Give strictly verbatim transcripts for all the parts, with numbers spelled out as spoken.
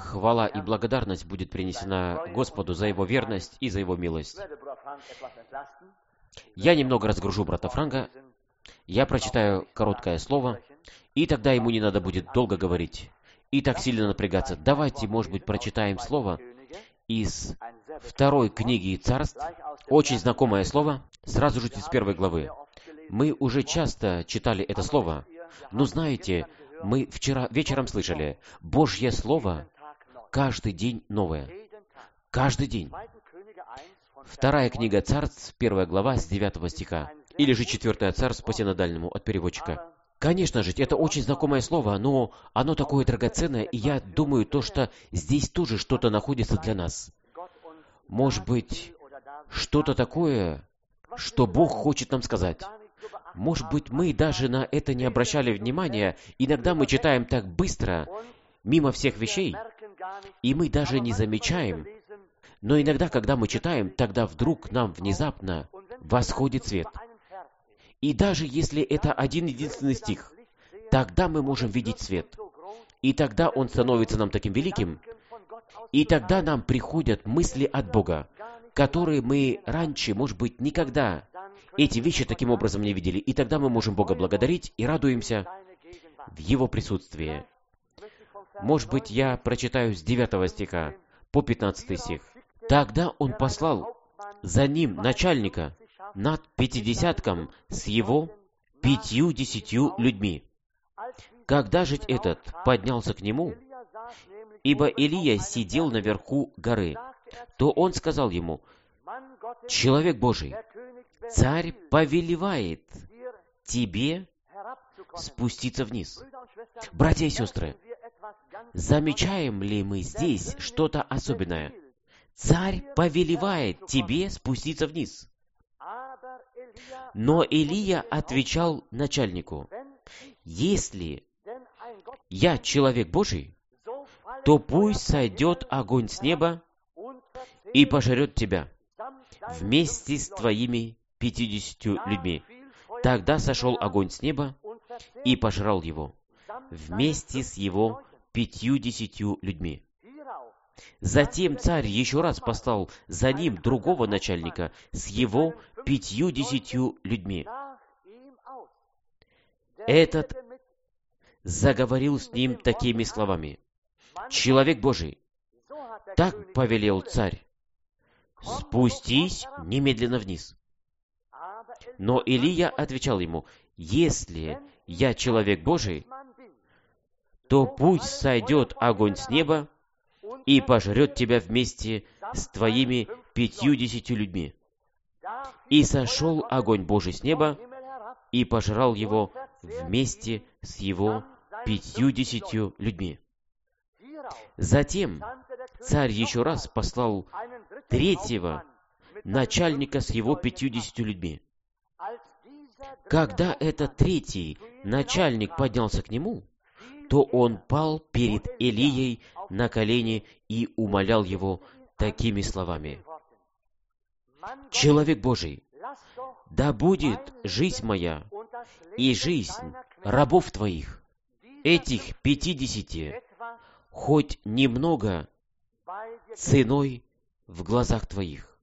хвала и благодарность будет принесена Господу за Его верность и за Его милость. Я немного разгружу брата Франка, я прочитаю короткое слово, и тогда ему не надо будет долго говорить и так сильно напрягаться. Давайте, может быть, прочитаем слово из второй книги Царств, очень знакомое слово, сразу же из первой главы. Мы уже часто читали это слово, но знаете, мы вчера вечером слышали, Божье Слово каждый день новое. Каждый день. Вторая книга Царств, первая глава, с девятого стиха. Или же четвертая Царств по синодальному от переводчика. Конечно же, это очень знакомое слово, но оно такое драгоценное, и я думаю, то, что здесь тоже что-то находится для нас. Может быть, что-то такое, что Бог хочет нам сказать. Может быть, мы даже на это не обращали внимания. Иногда мы читаем так быстро, мимо всех вещей, и мы даже не замечаем. Но иногда, когда мы читаем, тогда вдруг нам внезапно восходит свет. И даже если это один единственный стих, тогда мы можем видеть свет. И тогда он становится нам таким великим. И тогда нам приходят мысли от Бога, которые мы раньше, может быть, никогда эти вещи таким образом не видели. И тогда мы можем Бога благодарить и радуемся в Его присутствии. Может быть, я прочитаю с девятого стиха по пятнадцатый стих. «Тогда он послал за ним начальника над пятидесятком с его пятью-десятью людьми. Когда же этот поднялся к нему, ибо Илия сидел наверху горы, то он сказал ему: «Человек Божий, царь повелевает тебе спуститься вниз». Братья и сестры, замечаем ли мы здесь что-то особенное? Царь повелевает тебе спуститься вниз. Но Илия отвечал начальнику: «Если я человек Божий, то пусть сойдет огонь с неба и пожрет тебя вместе с твоими пятьюдесятью людьми». Тогда сошел огонь с неба и пожрал его вместе с его пятьюдесятью людьми. Затем царь еще раз послал за ним другого начальника с его пятьюдесятью людьми. Этот заговорил с ним такими словами: «Человек Божий, так повелел царь, спустись немедленно вниз». Но Илия отвечал ему: «Если я человек Божий, то пусть сойдет огонь с неба и пожрет тебя вместе с твоими пятьюдесятью людьми». И сошел огонь Божий с неба и пожрал его вместе с его пятьюдесятью людьми. Затем царь еще раз послал третьего начальника с его пятьюдесятью людьми. Когда этот третий начальник поднялся к нему, то он пал перед Илией на колени и умолял его такими словами: «Человек Божий, да будет жизнь моя и жизнь рабов твоих, этих пятидесяти, хоть немного ценой в глазах твоих.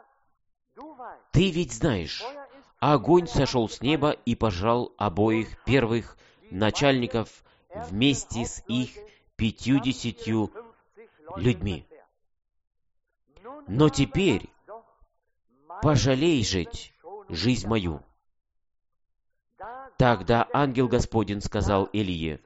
Ты ведь знаешь, огонь сошел с неба и пожрал обоих первых начальников вместе с их пятьюдесятью людьми. Но теперь пожалей жить жизнь мою». Тогда ангел Господень сказал Илие: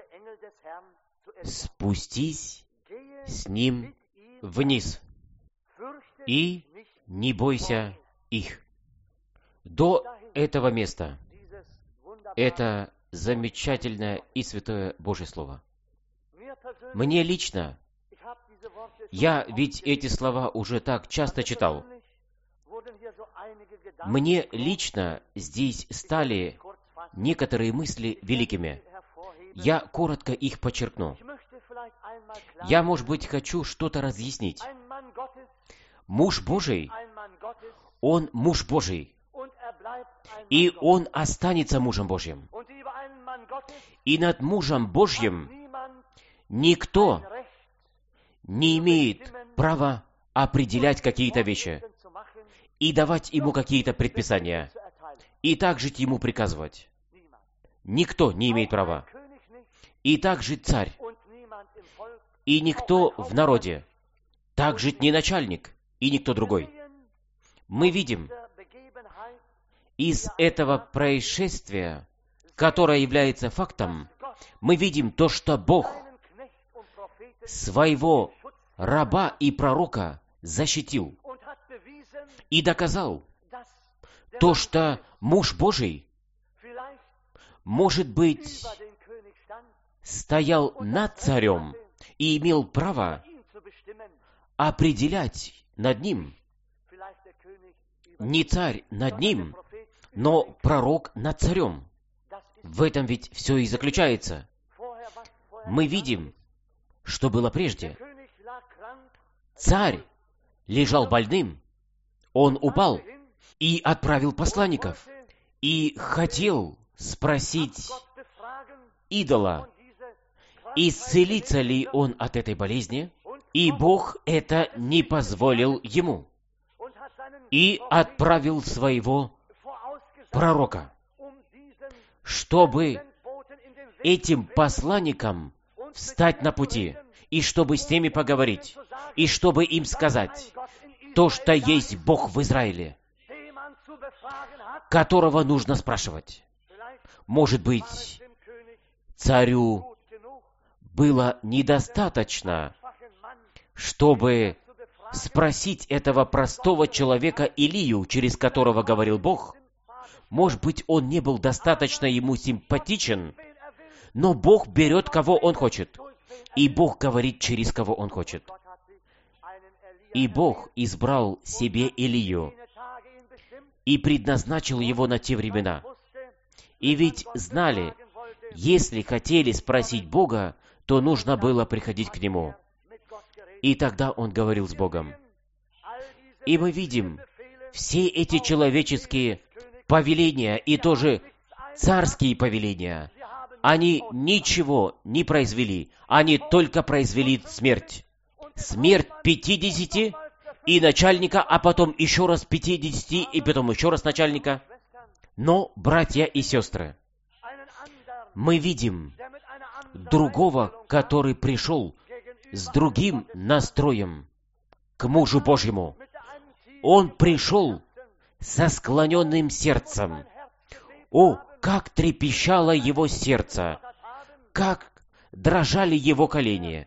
«Спустись с ним вниз и не бойся их». До этого места это замечательное и святое Божье Слово. Мне лично, я ведь эти слова уже так часто читал, мне лично здесь стали некоторые мысли великими. Я коротко их подчеркну. Я, может быть, хочу что-то разъяснить. Муж Божий, он муж Божий, и он останется мужем Божьим. И над мужем Божьим никто не имеет права определять какие-то вещи и давать ему какие-то предписания, и так жить ему приказывать. Никто не имеет права. И так жить царь. И никто в народе. Так жить не начальник, и никто другой. Мы видим из этого происшествия, которое является фактом, мы видим то, что Бог своего раба и пророка защитил и доказал то, что муж Божий, может быть, стоял над царем и имел право определять над ним. Не царь над ним, но пророк над царем. В этом ведь все и заключается. Мы видим, что было прежде. Царь лежал больным, он упал и отправил посланников, и хотел спросить идола, исцелится ли он от этой болезни, и Бог это не позволил ему, и отправил своего пророка, чтобы этим посланникам встать на пути, и чтобы с ними поговорить, и чтобы им сказать то, что есть Бог в Израиле, которого нужно спрашивать. Может быть, царю было недостаточно, чтобы спросить этого простого человека Илию, через которого говорил Бог. Может быть, он не был достаточно ему симпатичен, но Бог берет, кого Он хочет, и Бог говорит, через кого Он хочет. И Бог избрал себе Илию и предназначил его на те времена. И ведь знали, если хотели спросить Бога, то нужно было приходить к Нему. И тогда он говорил с Богом. И мы видим, все эти человеческие повеления и тоже царские повеления, они ничего не произвели, они только произвели смерть. Смерть пятидесяти и начальника, а потом еще раз пятидесяти, и потом еще раз начальника. Но, братья и сестры, мы видим другого, который пришел с другим настроем к мужу Божьему. Он пришел со склоненным сердцем. О, как трепещало его сердце! Как дрожали его колени!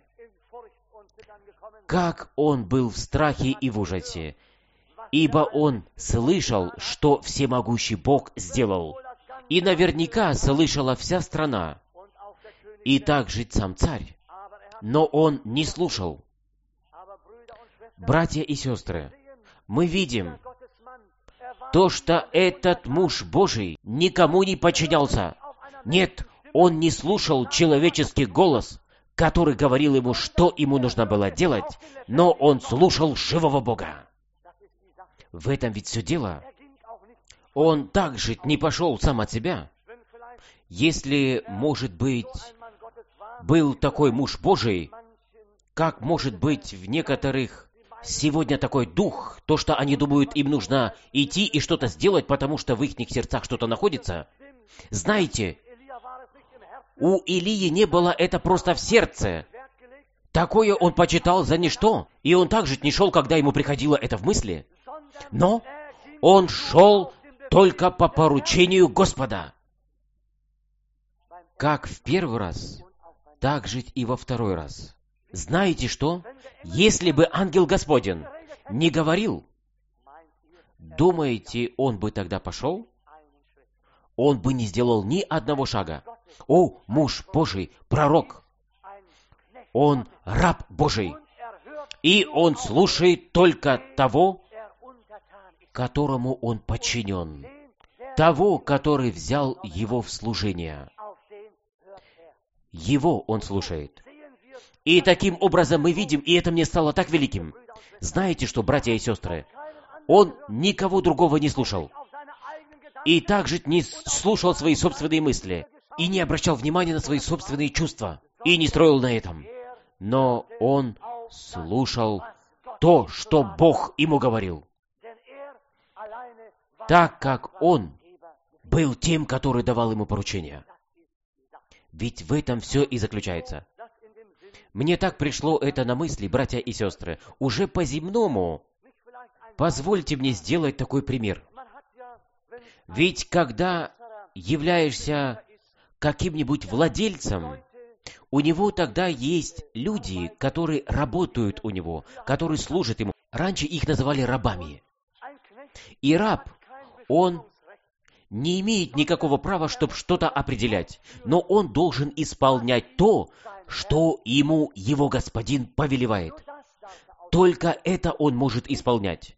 Как он был в страхе и в ужасе! Ибо он слышал, что всемогущий Бог сделал. И наверняка слышала вся страна. И также сам царь. Но он не слушал. Братья и сестры, мы видим то, что этот муж Божий никому не подчинялся. Нет, он не слушал человеческий голос, который говорил ему, что ему нужно было делать, но он слушал живого Бога. В этом ведь все дело. Он также не пошел сам от себя. Если, может быть, был такой муж Божий, как может быть в некоторых сегодня такой дух, то, что они думают, им нужно идти и что-то сделать, потому что в их сердцах что-то находится. Знаете, у Илии не было это просто в сердце. Такое он почитал за ничто, и он также не шел, когда ему приходило это в мысли. Но он шел только по поручению Господа. Как в первый раз, так жить и во второй раз. Знаете что? Если бы ангел Господень не говорил, думаете, он бы тогда пошел? Он бы не сделал ни одного шага. О, муж Божий, пророк! Он раб Божий. И он слушает только того, которому он подчинен. Того, который взял его в служение. Его он слушает. И таким образом мы видим, и это мне стало так великим. Знаете что, братья и сестры? Он никого другого не слушал. И также не слушал свои собственные мысли. И не обращал внимания на свои собственные чувства. И не строил на этом. Но он слушал то, что Бог ему говорил, так как он был тем, который давал ему поручения. Ведь в этом все и заключается. Мне так пришло это на мысли, братья и сестры, уже по-земному. Позвольте мне сделать такой пример. Ведь когда являешься каким-нибудь владельцем, у него тогда есть люди, которые работают у него, которые служат ему. Раньше их называли рабами. И раб, он не имеет никакого права, чтобы что-то определять, но он должен исполнять то, что ему его господин повелевает. Только это он может исполнять.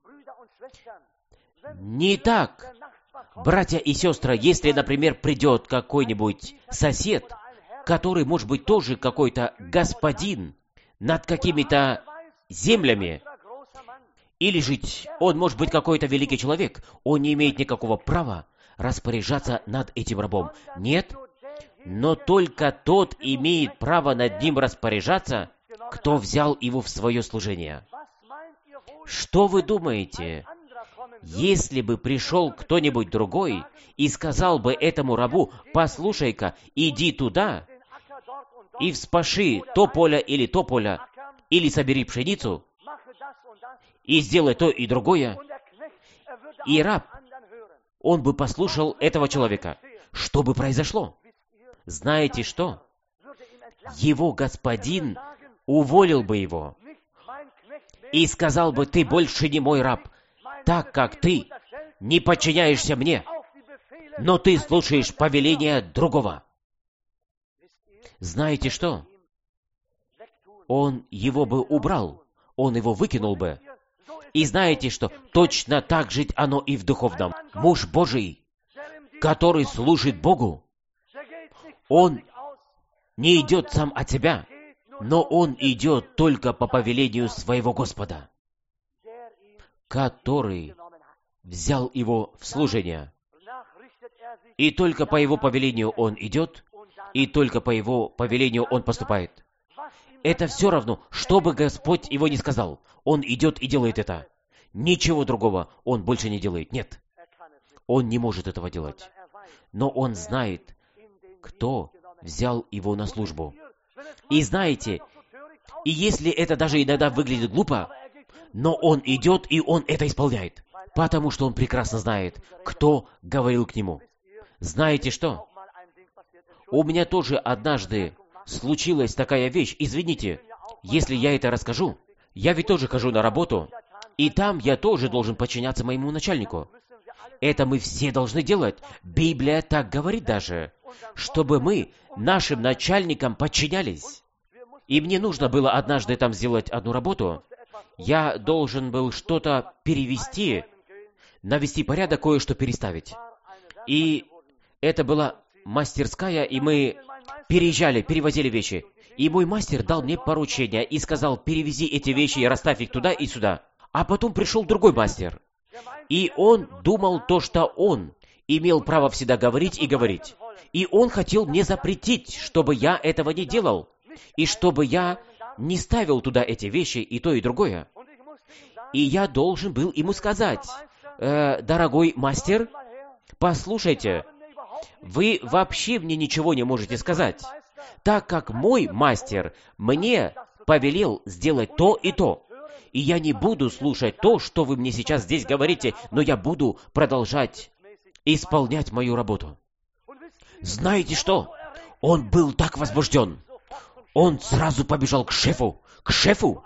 Не так, братья и сестры, если, например, придет какой-нибудь сосед, который, может быть, тоже какой-то господин над какими-то землями, или же он может быть какой-то великий человек, он не имеет никакого права распоряжаться над этим рабом. Нет, но только тот имеет право над ним распоряжаться, кто взял его в свое служение. Что вы думаете, если бы пришел кто-нибудь другой и сказал бы этому рабу: «Послушай-ка, иди туда и вспаши то поле или то поле, или собери пшеницу, и сделай то и другое», и раб, он бы послушал этого человека. Что бы произошло? Знаете что? Его господин уволил бы его и сказал бы: «Ты больше не мой раб, так как ты не подчиняешься мне, но ты слушаешь повеления другого». Знаете что? Он его бы убрал, он его выкинул бы. И знаете что? Точно так же оно и в духовном. Муж Божий, который служит Богу, он не идет сам от себя, но он идет только по повелению своего Господа, который взял его в служение. И только по его повелению он идет, и только по его повелению он поступает. Это все равно, что бы Господь его ни сказал. Он идет и делает это. Ничего другого он больше не делает. Нет. Он не может этого делать. Но он знает, кто взял его на службу. И знаете, и если это даже иногда выглядит глупо, но он идет и он это исполняет, потому что он прекрасно знает, кто говорил к нему. Знаете что? У меня тоже однажды случилась такая вещь. Извините, если я это расскажу. Я ведь тоже хожу на работу, и там я тоже должен подчиняться моему начальнику. Это мы все должны делать. Библия так говорит даже, чтобы мы нашим начальникам подчинялись. И мне нужно было однажды там сделать одну работу. Я должен был что-то перевести, навести порядок, кое-что переставить. И это была мастерская, и мы переезжали, перевозили вещи. И мой мастер дал мне поручение и сказал: перевези эти вещи и расставь их туда и сюда. А потом пришел другой мастер. И он думал то, что он имел право всегда говорить и говорить. И он хотел мне запретить, чтобы я этого не делал. И чтобы я не ставил туда эти вещи и то, и другое. И я должен был ему сказать: э, дорогой мастер, послушайте, вы вообще мне ничего не можете сказать, так как мой мастер мне повелел сделать то и то. И я не буду слушать то, что вы мне сейчас здесь говорите, но я буду продолжать исполнять мою работу. Знаете что? Он был так возбужден. Он сразу побежал к шефу, к шефу,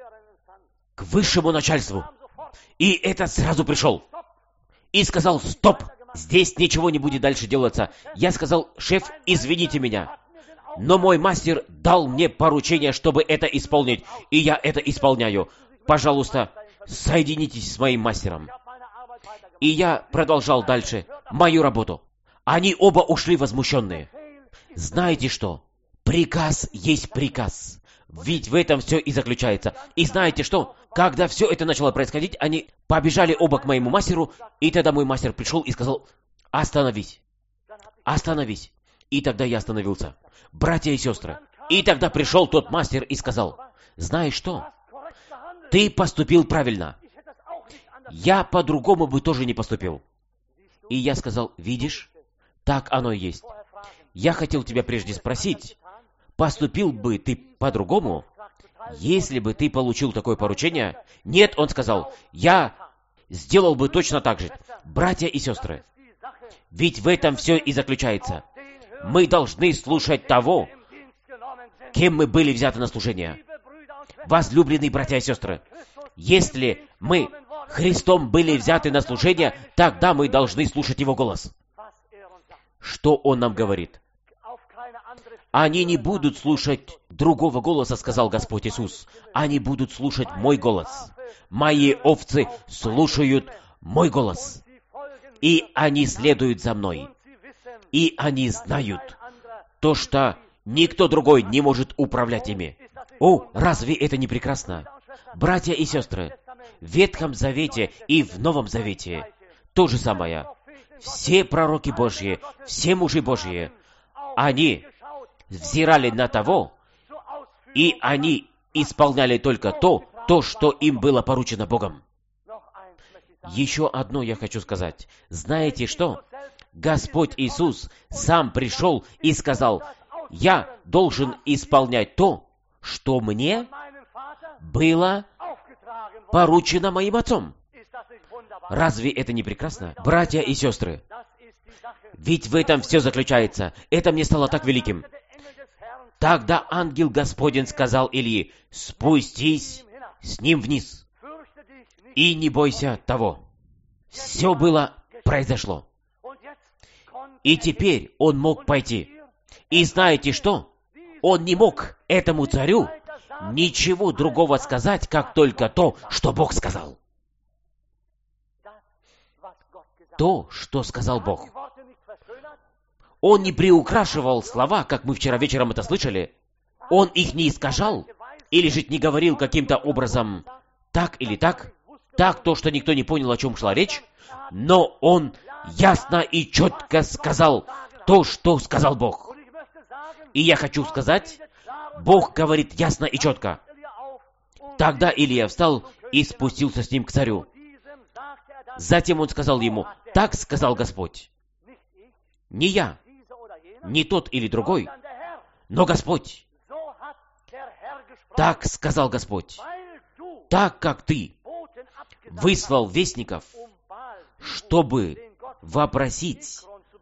к высшему начальству. И этот сразу пришел и сказал: стоп, здесь ничего не будет дальше делаться. Я сказал: шеф, извините меня, но мой мастер дал мне поручение, чтобы это исполнить, и я это исполняю. Пожалуйста, соединитесь с моим мастером. И я продолжал дальше мою работу. Они оба ушли возмущенные. Знаете что? Приказ есть приказ. Ведь в этом все и заключается. И знаете что? Когда все это начало происходить, они побежали оба к моему мастеру, и тогда мой мастер пришел и сказал: остановись, остановись. И тогда я остановился. Братья и сестры. И тогда пришел тот мастер и сказал: знаешь что? ты поступил правильно. Я по-другому бы тоже не поступил. И я сказал, видишь, так оно и есть. Я хотел тебя прежде спросить, поступил бы ты по-другому, если бы ты получил такое поручение? Нет, он сказал, я сделал бы точно так же. Братья и сестры, ведь в этом все и заключается. Мы должны слушать того, кем мы были взяты на служение. Возлюбленные братья и сестры, если мы Христом были взяты на служение, тогда мы должны слушать Его голос. Что Он нам говорит? Они не будут слушать другого голоса, сказал Господь Иисус. Они будут слушать мой голос. Мои овцы слушают мой голос. И они следуют за мной. И они знают то, что никто другой не может управлять ими. О, разве это не прекрасно? Братья и сестры, в Ветхом Завете и в Новом Завете то же самое. Все пророки Божьи, все мужи Божьи, они взирали на того, и они исполняли только то, то, что им было поручено Богом. Еще одно я хочу сказать. Знаете что? Господь Иисус сам пришел и сказал, я должен исполнять то, что мне было поручено моим Отцом. Разве это не прекрасно? Братья и сестры, ведь в этом все заключается. Это мне стало так великим. Тогда ангел Господень сказал Илии, спустись с ним вниз и не бойся того. Все было, произошло. И теперь он мог пойти. И знаете что? Он не мог этому царю ничего другого сказать, как только то, что Бог сказал. То, что сказал Бог. Он не приукрашивал слова, как мы вчера вечером это слышали. Он их не искажал, или же не говорил каким-то образом так или так, так то, что никто не понял, о чем шла речь, но он ясно и четко сказал то, что сказал Бог. И я хочу сказать, Бог говорит ясно и четко. Тогда Илия встал и спустился с ним к царю. Затем он сказал ему, так сказал Господь. Не я, не тот или другой, но Господь. Так сказал Господь. Так как ты выслал вестников, чтобы вопросить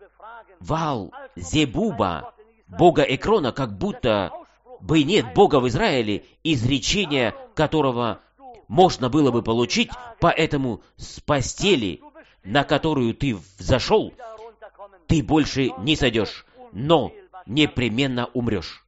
Ваал-Зебуба, бога Экрона, как будто бы нет Бога в Израиле, изречение которого можно было бы получить, поэтому с постели, на которую ты взошел, ты больше не сойдешь, но непременно умрешь.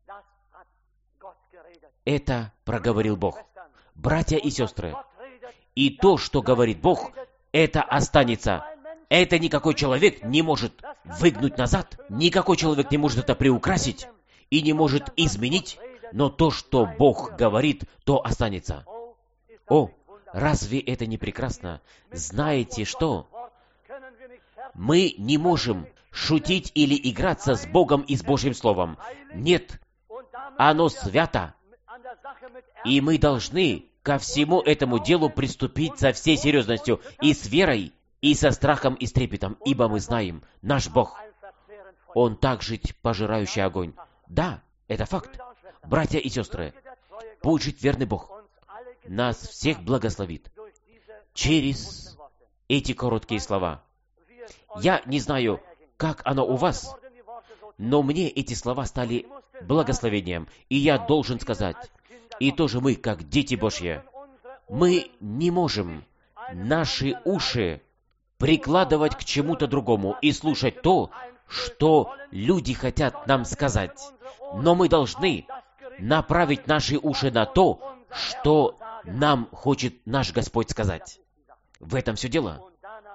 Это проговорил Бог. Братья и сестры, и то, что говорит Бог, это останется. Это никакой человек не может выгнуть назад, никакой человек не может это приукрасить и не может изменить, но то, что Бог говорит, то останется. О, разве это не прекрасно? Знаете что? Мы не можем шутить или играться с Богом и с Божьим Словом. Нет, оно свято. И мы должны ко всему этому делу приступить со всей серьезностью и с верой, и со страхом и с трепетом, ибо мы знаем, наш Бог, Он также пожирающий огонь. Да, это факт. Братья и сестры, пусть жить верный Бог нас всех благословит через эти короткие слова. Я не знаю, как оно у вас, но мне эти слова стали благословением, и я должен сказать, и тоже мы, как дети Божьи, мы не можем наши уши прикладывать к чему-то другому и слушать то, что люди хотят нам сказать. Но мы должны направить наши уши на то, что нам хочет наш Господь сказать. В этом все дело.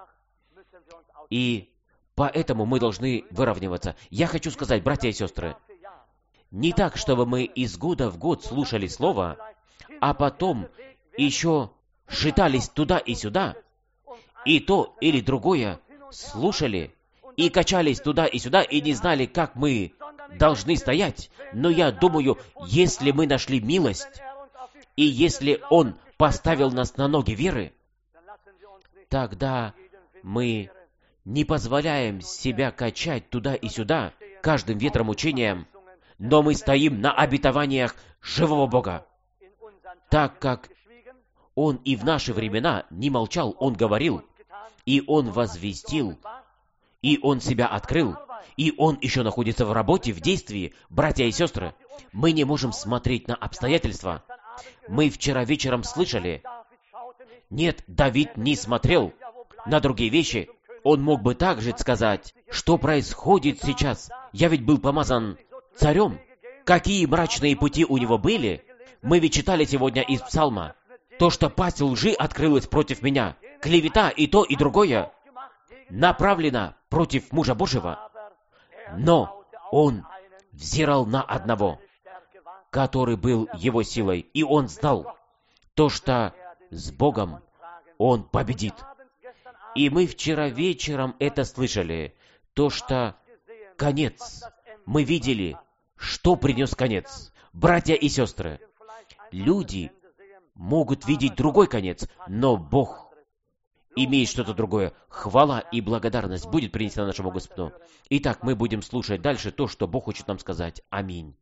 И поэтому мы должны выравниваться. Я хочу сказать, братья и сестры, не так, чтобы мы из года в год слушали Слово, а потом еще шатались туда и сюда, и то или другое слушали, и качались туда и сюда, и не знали, как мы должны стоять. Но я думаю, если мы нашли милость, и если Он поставил нас на ноги веры, тогда мы не позволяем себя качать туда и сюда каждым ветром учением, но мы стоим на обетованиях живого Бога. Так как Он и в наши времена не молчал, Он говорил, и Он возвестил, и Он себя открыл, и Он еще находится в работе, в действии. Братья и сестры, мы не можем смотреть на обстоятельства. Мы вчера вечером слышали, нет, Давид не смотрел на другие вещи. Он мог бы также сказать, что происходит сейчас. Я ведь был помазан царем. Какие мрачные пути у него были? Мы ведь читали сегодня из Псалма. То, что пасть лжи открылась против меня, клевета и то, и другое, направлено против мужа Божьего. Но он взирал на одного, который был его силой, и он знал то, что с Богом он победит. И мы вчера вечером это слышали, то, что конец. Мы видели, что принес конец. Братья и сестры, люди могут видеть другой конец, но Бог имеет что-то другое. Хвала и благодарность будет принесена нашему Господу. Итак, мы будем слушать дальше то, что Бог хочет нам сказать. Аминь.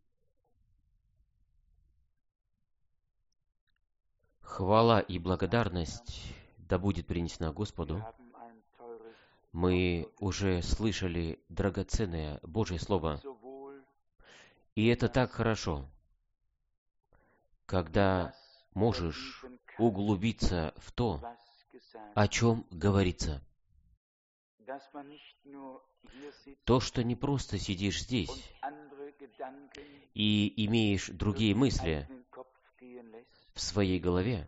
Хвала и благодарность да будет принесена Господу. Мы уже слышали драгоценное Божье Слово. И это так хорошо, когда можешь углубиться в то, о чем говорится. То, что не просто сидишь здесь и имеешь другие мысли в своей голове,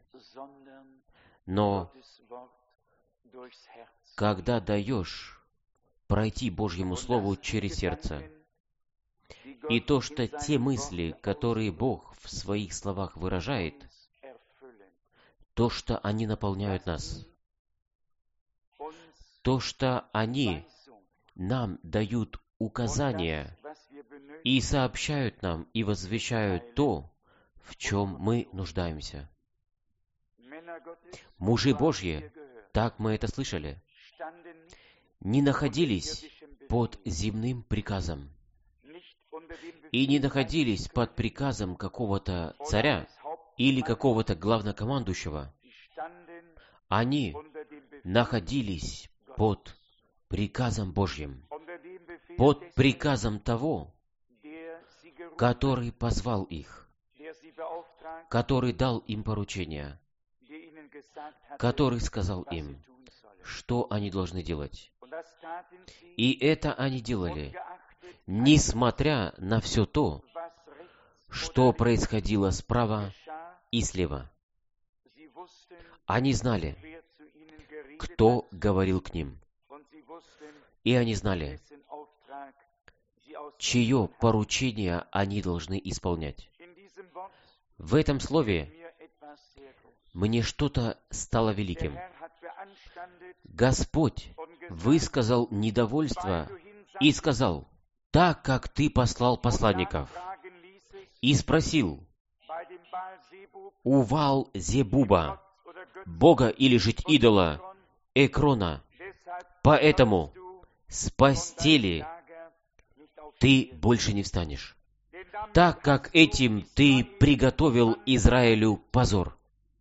но когда даешь пройти Божьему Слову через сердце, и то, что те мысли, которые Бог в своих словах выражает, то, что они наполняют нас, то, что они нам дают указания и сообщают нам и возвещают то, в чем мы нуждаемся. Мужи Божьи, так мы это слышали, не находились под земным приказом и не находились под приказом какого-то царя или какого-то главнокомандующего. Они находились под приказом Божьим, под приказом того, который позвал их, который дал им поручение, который сказал им, что они должны делать. И это они делали, несмотря на все то, что происходило справа и слева. Они знали, кто говорил к ним. И они знали, чье поручение они должны исполнять. В этом слове мне что-то стало великим. Господь высказал недовольство и сказал, так как ты послал посланников, и спросил у Ваал-Зебуба, бога или жить идола, Экрона, поэтому с постели ты больше не встанешь, так как этим ты приготовил Израилю позор.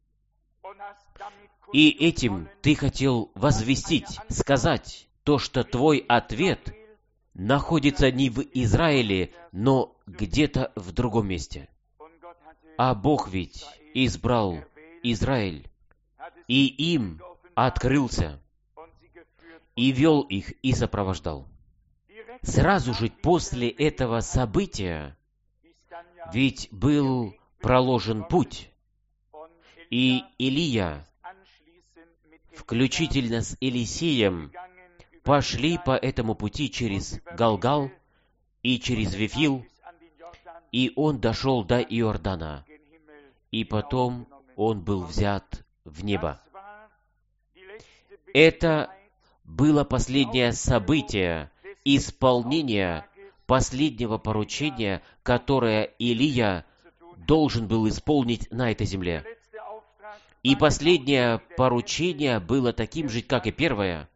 И этим ты хотел возвестить, сказать то, что твой ответ находится не в Израиле, но где-то в другом месте. А Бог ведь избрал Израиль, и им открылся, и вел их, и сопровождал. Сразу же после этого события ведь был проложен путь, и Илия, включительно с Елисеем, пошли по этому пути через Галгал и через Вифил, и он дошел до Иордана, и потом он был взят в небо. Это было последнее событие исполнения последнего поручения, которое Илия должен был исполнить на этой земле. И последнее поручение было таким же, как и первое.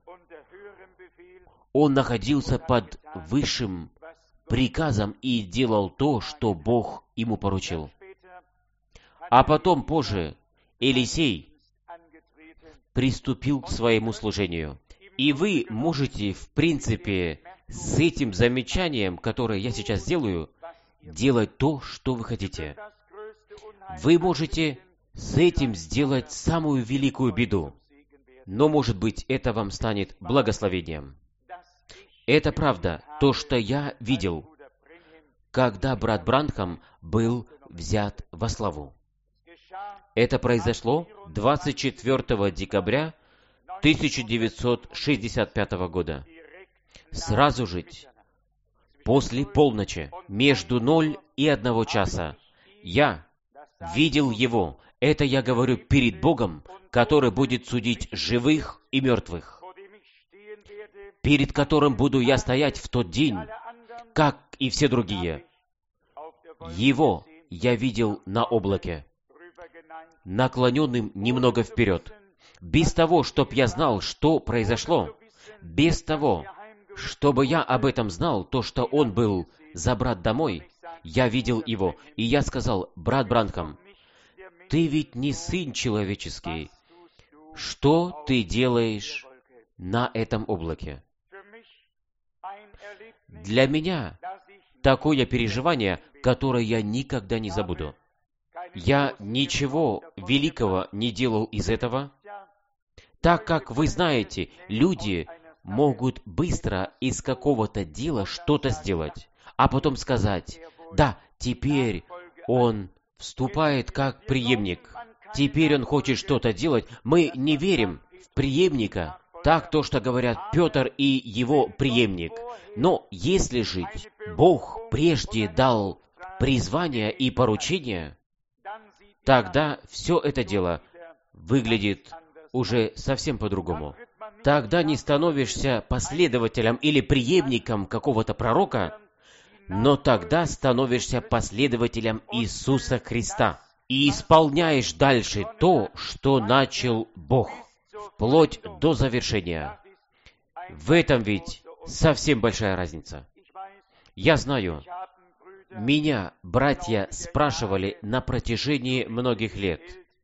Он находился под высшим приказом и делал то, что Бог ему поручил. А потом, позже, Елисей приступил к своему служению. И вы можете, в принципе, с этим замечанием, которое я сейчас делаю, делать то, что вы хотите. Вы можете с этим сделать самую великую беду, но, может быть, это вам станет благословением. Это правда, то, что я видел, когда брат Бранхам был взят во славу. Это произошло двадцать четвёртого декабря тысяча девятьсот шестьдесят пятого года. Сразу же, после полночи, между ноль и одного часа, я видел его. Это я говорю перед Богом, который будет судить живых и мертвых, перед которым буду я стоять в тот день, как и все другие. Его я видел на облаке, наклоненным немного вперед. Без того, чтоб я знал, что произошло, без того, чтобы я об этом знал, то, что он был забрат домой, я видел его, и я сказал: брат Бранхам, ты ведь не сын человеческий. Что ты делаешь на этом облаке? Для меня такое переживание, которое я никогда не забуду. Я ничего великого не делал из этого, так как, вы знаете, люди могут быстро из какого-то дела что-то сделать, а потом сказать: да, теперь он вступает как преемник, теперь он хочет что-то делать. Мы не верим в преемника, так то, что говорят Петр и его преемник. Но если же Бог прежде дал призвание и поручение, тогда все это дело выглядит уже совсем по-другому. Тогда не становишься последователем или преемником какого-то пророка, но тогда становишься последователем Иисуса Христа и исполняешь дальше то, что начал Бог, вплоть до завершения. В этом ведь совсем большая разница. Я знаю, меня братья спрашивали на протяжении многих лет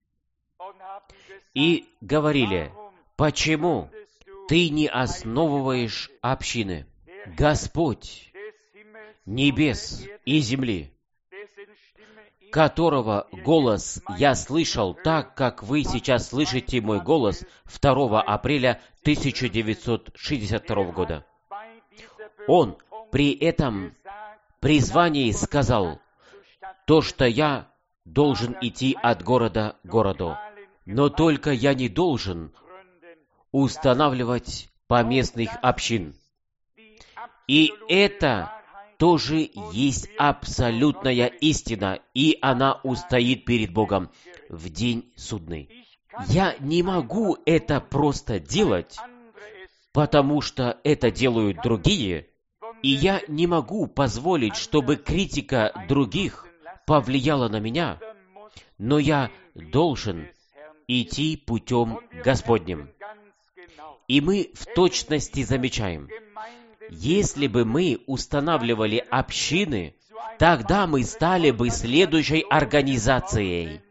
и говорили: почему ты не основываешь общины? Господь небес и земли, которого голос я слышал так, как вы сейчас слышите мой голос второго апреля тысяча девятьсот шестьдесят второго года. Он при этом призвании сказал то, что я должен идти от города к городу, но только я не должен устанавливать поместных общин. И это тоже есть абсолютная истина, и она устоит перед Богом в день судный. Я не могу это просто делать, потому что это делают другие, и я не могу позволить, чтобы критика других повлияла на меня, но я должен идти путем Господним. И мы в точности замечаем, если бы мы устанавливали общины, тогда мы стали бы следующей организацией,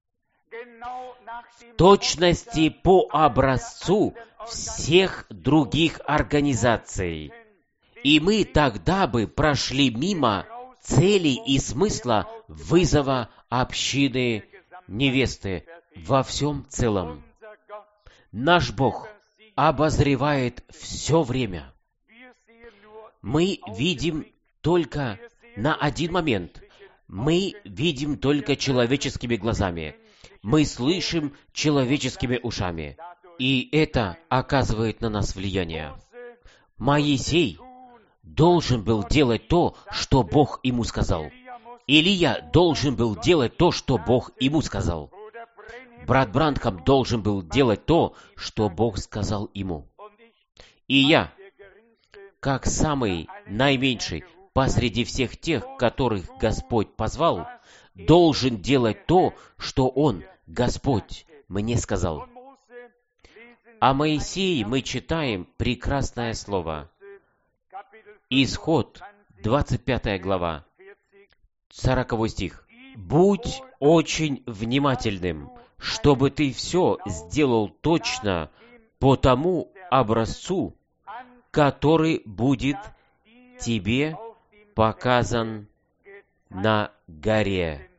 в точности по образцу всех других организаций. И мы тогда бы прошли мимо цели и смысла вызова общины невесты во всем целом. Наш Бог обозревает все время. Мы видим только на один момент. Мы видим только человеческими глазами. Мы слышим человеческими ушами. И это оказывает на нас влияние. Моисей должен был делать то, что Бог ему сказал. Илия должен был делать то, что Бог ему сказал. Брат Бранхам должен был делать то, что Бог сказал ему. И я, как самый наименьший посреди всех тех, которых Господь позвал, должен делать то, что Он, Господь, мне сказал. О Моисее мы читаем прекрасное слово. Исход, двадцать пятая глава, сороковой стих. «Будь очень внимательным, чтобы ты все сделал точно по тому образцу, который будет тебе показан на горе».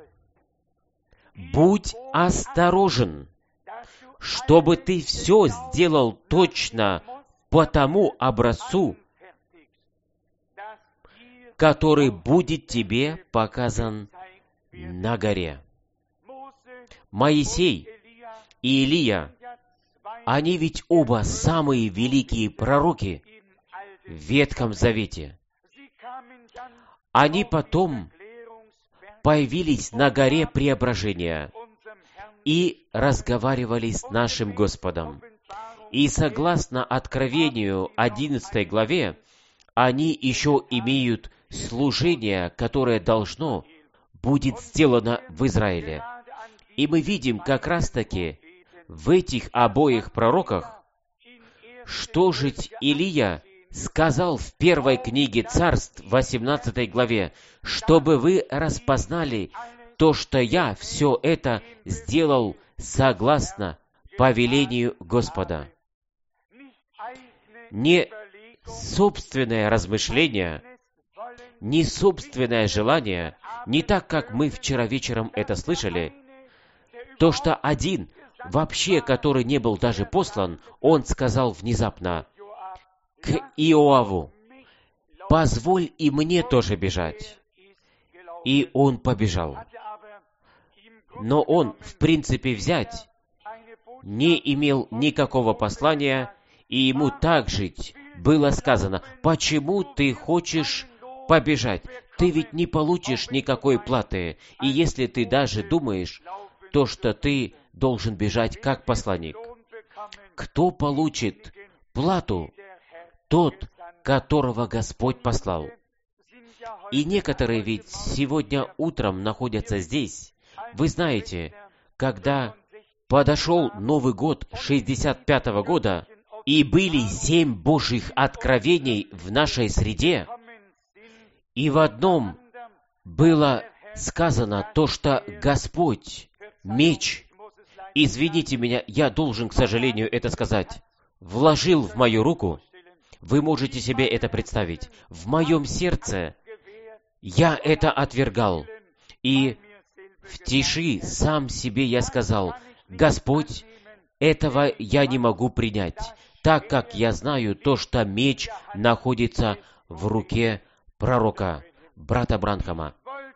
Будь осторожен, чтобы ты все сделал точно по тому образцу, который будет тебе показан на горе. Моисей и Илия, они ведь оба самые великие пророки в Ветхом Завете. Они потом появились на горе Преображения и разговаривали с нашим Господом. И согласно Откровению одиннадцатой главе, они еще имеют служение, которое должно будет сделано в Израиле. И мы видим как раз-таки в этих обоих пророках, что же Илия сказал в первой книге Царств, восемнадцатой главе, чтобы вы распознали то, что я все это сделал согласно повелению Господа. Не собственное размышление, не собственное желание, не так, как мы вчера вечером это слышали, то, что один, вообще, который не был даже послан, он сказал внезапно к Иоаву: «Позволь и мне тоже бежать». И он побежал. Но он, в принципе, взять не имел никакого послания, и ему также было сказано: «Почему ты хочешь побежать? Ты ведь не получишь никакой платы, и если ты даже думаешь, то, что ты должен бежать как посланник, кто получит плату? Тот, которого Господь послал». И некоторые ведь сегодня утром находятся здесь. Вы знаете, когда подошел Новый год шестьдесят пятого года, и были семь Божьих откровений в нашей среде, и в одном было сказано то, что Господь, меч, извините меня, я должен, к сожалению, это сказать, вложил в мою руку. Вы можете себе это представить. В моем сердце я это отвергал. И в тиши сам себе я сказал: «Господь, этого я не могу принять, так как я знаю то, что меч находится в руке пророка, брата Бранхама».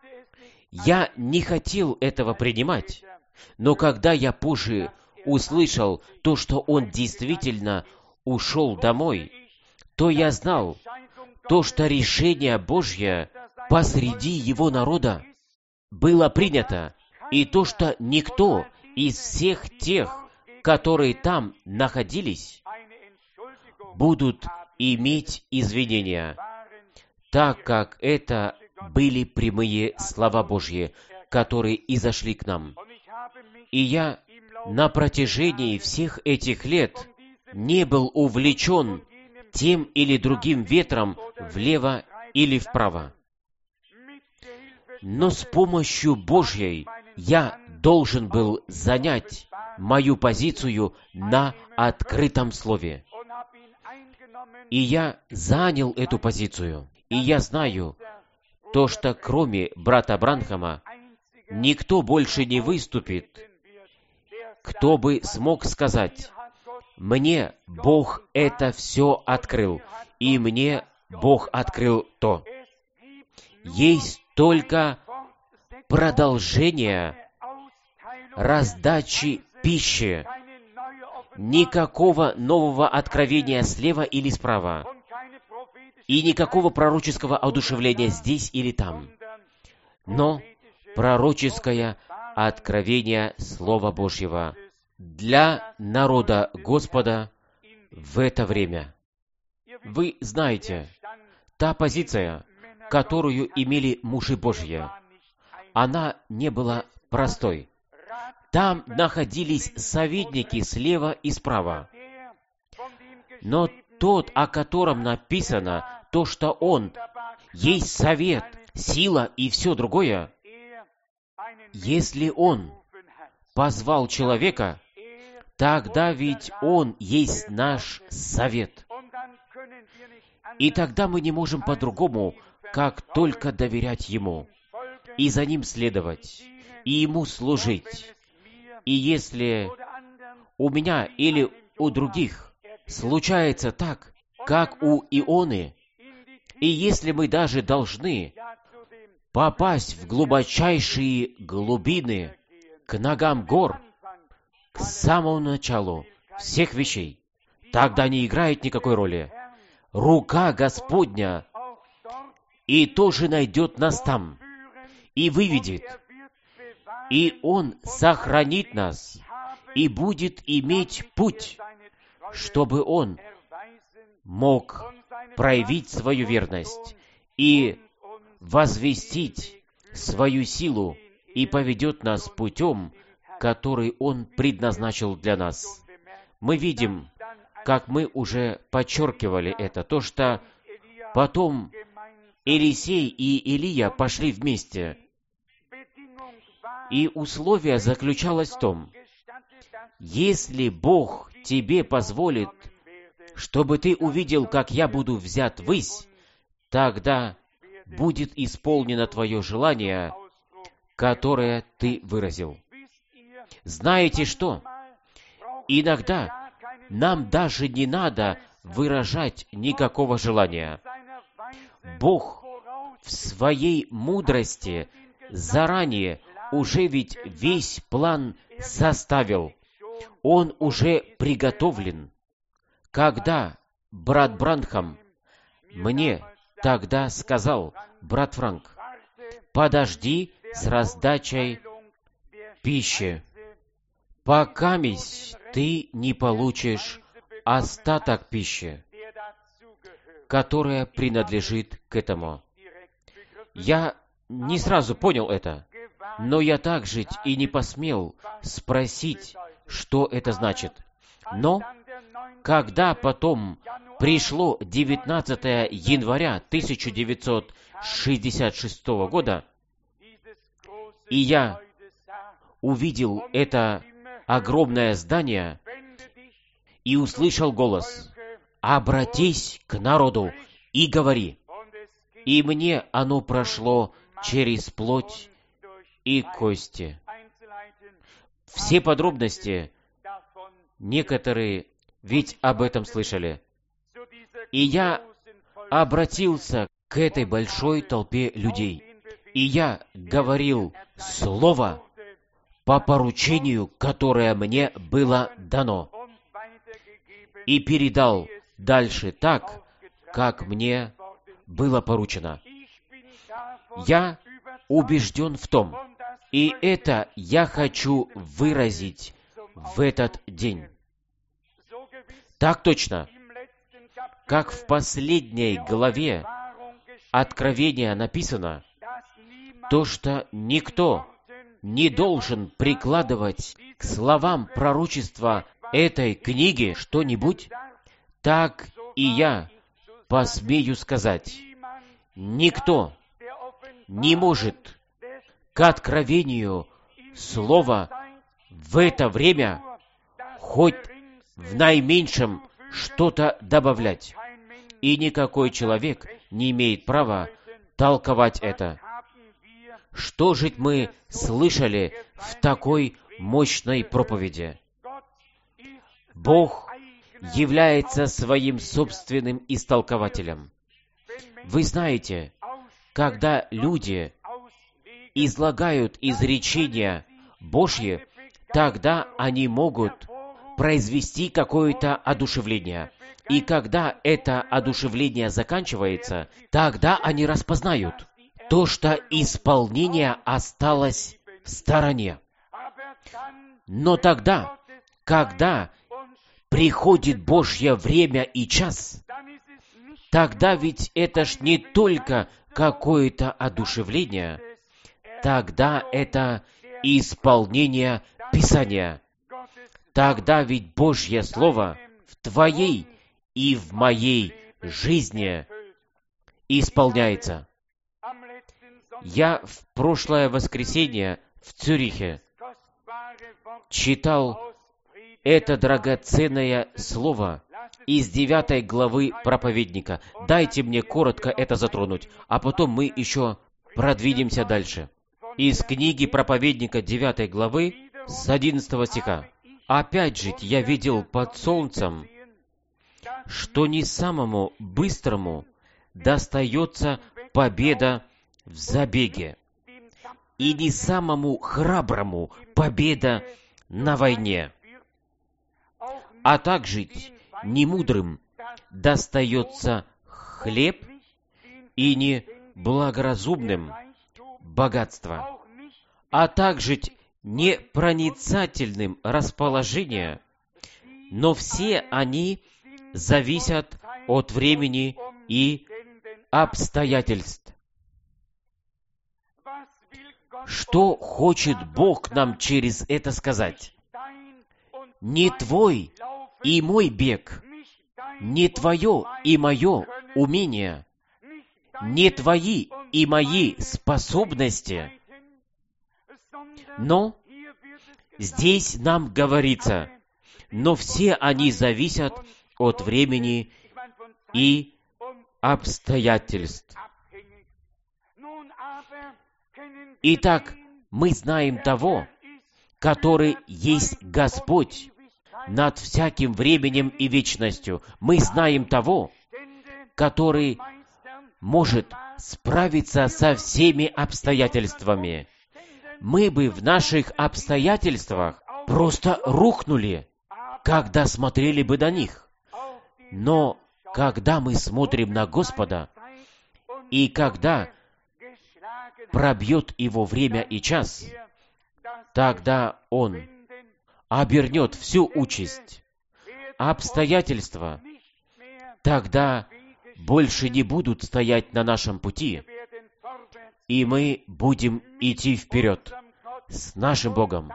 Я не хотел этого принимать, но когда я позже услышал то, что он действительно ушел домой, то я знал то, что решение Божье посреди его народа было принято, и то, что никто из всех тех, которые там находились, будут иметь извинения, так как это были прямые слова Божьи, которые изошли к нам. И я на протяжении всех этих лет не был увлечен тем или другим ветром влево или вправо. Но с помощью Божьей я должен был занять мою позицию на открытом слове. И я занял эту позицию. И я знаю то, что кроме брата Бранхама никто больше не выступит, кто бы смог сказать: «Мне Бог это все открыл, и мне Бог открыл то». Есть только продолжение раздачи пищи. Никакого нового откровения слева или справа. И никакого пророческого одушевления здесь или там. Но пророческое откровение Слова Божьего для народа Господа в это время. Вы знаете, та позиция, которую имели мужи Божьи, она не была простой. Там находились советники слева и справа. Но тот, о котором написано, то, что он есть совет, сила и все другое, если он позвал человека, тогда ведь он есть наш совет. И тогда мы не можем по-другому, как только доверять ему, и за ним следовать, и ему служить. И если у меня или у других случается так, как у Ионы, и если мы даже должны попасть в глубочайшие глубины, к ногам гор, к самому началу всех вещей, тогда не играет никакой роли. Рука Господня и тоже найдет нас там, и выведет, и Он сохранит нас, и будет иметь путь, чтобы Он мог проявить свою верность и возвестить свою силу, и поведет нас путем, который Он предназначил для нас. Мы видим, как мы уже подчеркивали это, то, что потом Елисей и Илия пошли вместе, и условие заключалось в том, если Бог тебе позволит, чтобы ты увидел, как я буду взят ввысь, тогда будет исполнено твое желание, которое ты выразил. Знаете что? Иногда нам даже не надо выражать никакого желания. Бог в своей мудрости заранее уже ведь весь план составил. Он уже приготовлен. Когда брат Бранхам мне тогда сказал, брат Франк, подожди с раздачей пищи, покамись ты не получишь остаток пищи, которая принадлежит к этому. Я не сразу понял это, но я также и не посмел спросить, что это значит. Но, когда потом пришло девятнадцатое января тысяча девятьсот шестьдесят шестого года, и я увидел это огромное здание и услышал голос: «Обратись к народу и говори». И мне оно прошло через плоть и кости. Все подробности, некоторые ведь об этом слышали. И я обратился к этой большой толпе людей. И я говорил слово по поручению, которое мне было дано. И передал дальше так, как мне было поручено. Я убежден в том, и это я хочу выразить в этот день. Так точно, как в последней главе Откровения написано, то, что никто не должен прикладывать к словам пророчества этой книги что-нибудь, так и я посмею сказать, никто не может к откровению слова в это время хоть в наименьшем что-то добавлять. И никакой человек не имеет права толковать это. Что же мы слышали в такой мощной проповеди? Бог является своим собственным истолкователем. Вы знаете, когда люди излагают изречения Божьи, тогда они могут произвести какое-то одушевление. И когда это одушевление заканчивается, тогда они распознают то, что исполнение осталось в стороне. Но тогда, когда приходит Божье время и час, тогда ведь это ж не только какое-то одушевление, тогда это исполнение Писания, тогда ведь Божье Слово в твоей и в моей жизни исполняется. Я в прошлое воскресенье в Цюрихе читал это драгоценное слово из девятой главы проповедника. Дайте мне коротко это затронуть, а потом мы еще продвинемся дальше. Из книги проповедника девятой главы с одиннадцатого стиха. «Опять же я видел под солнцем, что не самому быстрому достается победа в забеге, и не самому храброму победа на войне, а также не мудрым достается хлеб, и не благоразумным богатство, а также непроницательным расположение, но все они зависят от времени и обстоятельств». Что хочет Бог нам через это сказать? Не твой и мой бег, не твое и мое умение, не твои и мои способности, но здесь нам говорится, но все они зависят от времени и обстоятельств. Итак, мы знаем того, который есть Господь над всяким временем и вечностью. Мы знаем того, который может справиться со всеми обстоятельствами. Мы бы в наших обстоятельствах просто рухнули, когда смотрели бы на них. Но когда мы смотрим на Господа, и когда пробьет его время и час, тогда Он обернет всю участь, обстоятельства, тогда больше не будут стоять на нашем пути, и мы будем идти вперед с нашим Богом.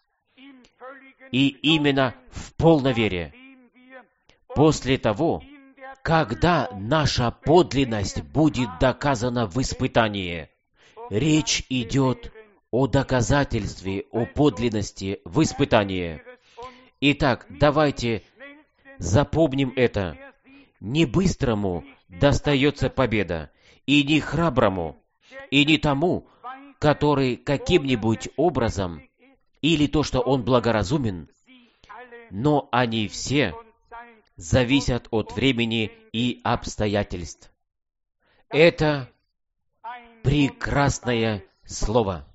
И именно в полной вере, после того, когда наша подлинность будет доказана в испытании. Речь идет о доказательстве, о подлинности в испытании. Итак, давайте запомним это. Не быстрому достается победа, и не храброму, и не тому, который каким-нибудь образом, или то, что он благоразумен, но они все зависят от времени и обстоятельств. Это прекрасное слово.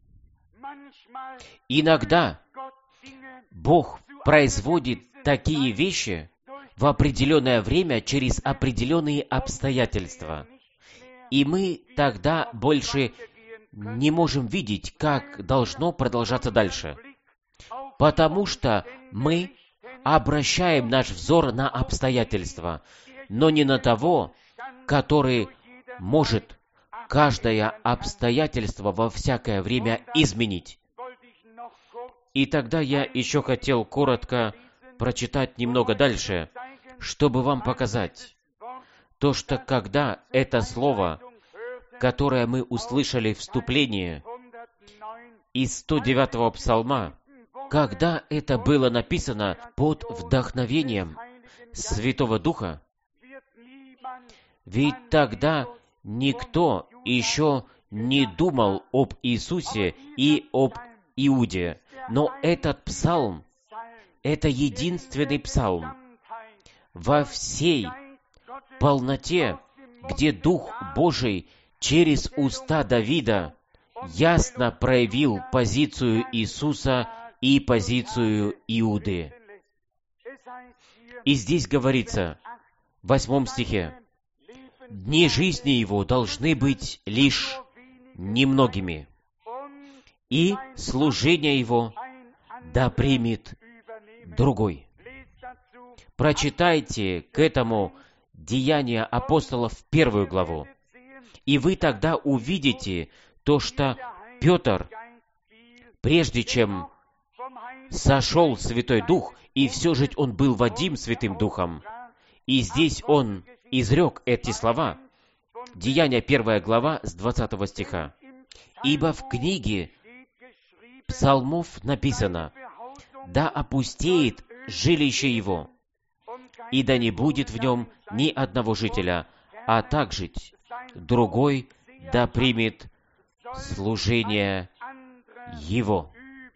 Иногда Бог производит такие вещи в определенное время через определенные обстоятельства. И мы тогда больше не можем видеть, как должно продолжаться дальше. Потому что мы обращаем наш взор на обстоятельства, но не на того, который может каждое обстоятельство во всякое время изменить. И тогда я еще хотел коротко прочитать немного дальше, чтобы вам показать то, что когда это слово, которое мы услышали в вступлении из сто девятого псалма, когда это было написано под вдохновением Святого Духа, ведь тогда никто еще не думал об Иисусе и об Иуде. Но этот псалм, это единственный псалм во всей полноте, где Дух Божий через уста Давида ясно проявил позицию Иисуса и позицию Иуды. И здесь говорится в восьмом стихе: «Дни жизни его должны быть лишь немногими, и служение его да примет другой». Прочитайте к этому Деяния апостолов первую главу, и вы тогда увидите то, что Петр, прежде чем сошел Святой Дух, и все же он был водим Святым Духом. И здесь он изрек эти слова. Деяния первая глава с двадцатого стиха. «Ибо в книге Псалмов написано: да опустеет жилище его, и да не будет в нем ни одного жителя, а также другой да примет служение его».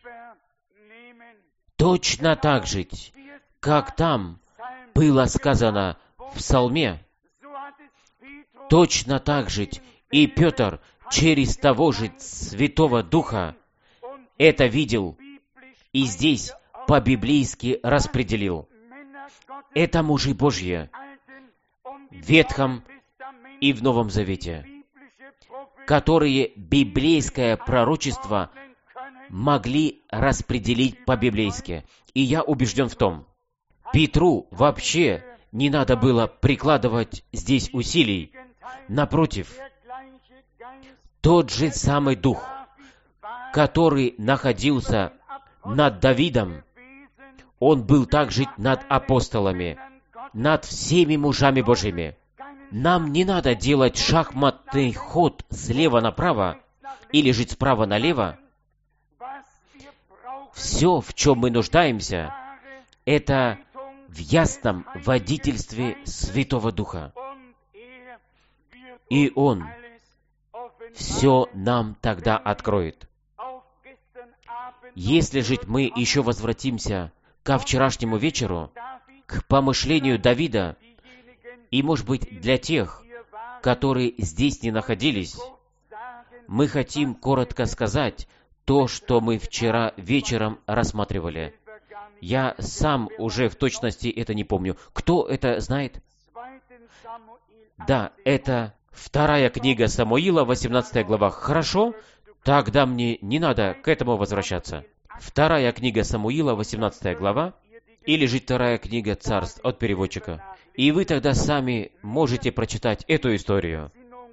Точно так же, как там было сказано в Псалме, точно так же и Петр через того же Святого Духа это видел и здесь по-библейски распределил. Это мужи Божьи в Ветхом и в Новом Завете, которые библейское пророчество могли распределить по-библейски. И я убежден в том, Петру вообще не надо было прикладывать здесь усилий. Напротив, тот же самый Дух, который находился над Давидом, он был также над апостолами, над всеми мужами Божьими. Нам не надо делать шахматный ход слева направо или же справа налево. Все, в чем мы нуждаемся, это в ясном водительстве Святого Духа. И Он все нам тогда откроет. Если же мы еще возвратимся ко вчерашнему вечеру, к помышлению Давида, и, может быть, для тех, которые здесь не находились, мы хотим коротко сказать то, что мы вчера вечером рассматривали. Я сам уже в точности это не помню. Кто это знает? Да, это вторая книга Самуила, восемнадцатая глава. Хорошо? Тогда мне не надо к этому возвращаться. Вторая книга Самуила, восемнадцатая глава, или же вторая книга Царств от переводчика. И вы тогда сами можете прочитать эту историю.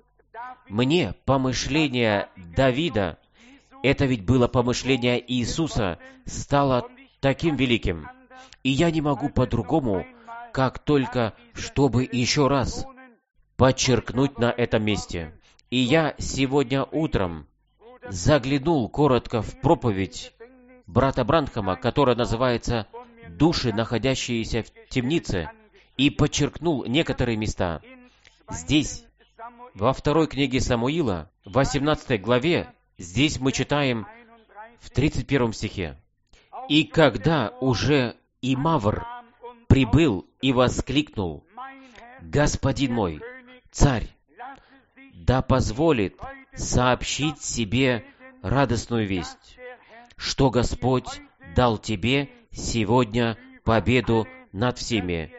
Мне помышление Давида, это ведь было помышление Иисуса, стало таким великим. И я не могу по-другому, как только, чтобы еще раз подчеркнуть на этом месте. И я сегодня утром заглянул коротко в проповедь брата Бранхама, которая называется «Души, находящиеся в темнице», и подчеркнул некоторые места. Здесь, во второй книге Самуила, в восемнадцатой главе, здесь мы читаем в тридцать первом стихе. «И когда уже и Мавр прибыл и воскликнул: Господин мой, царь, да позволит сообщить себе радостную весть, что Господь дал тебе сегодня победу над всеми,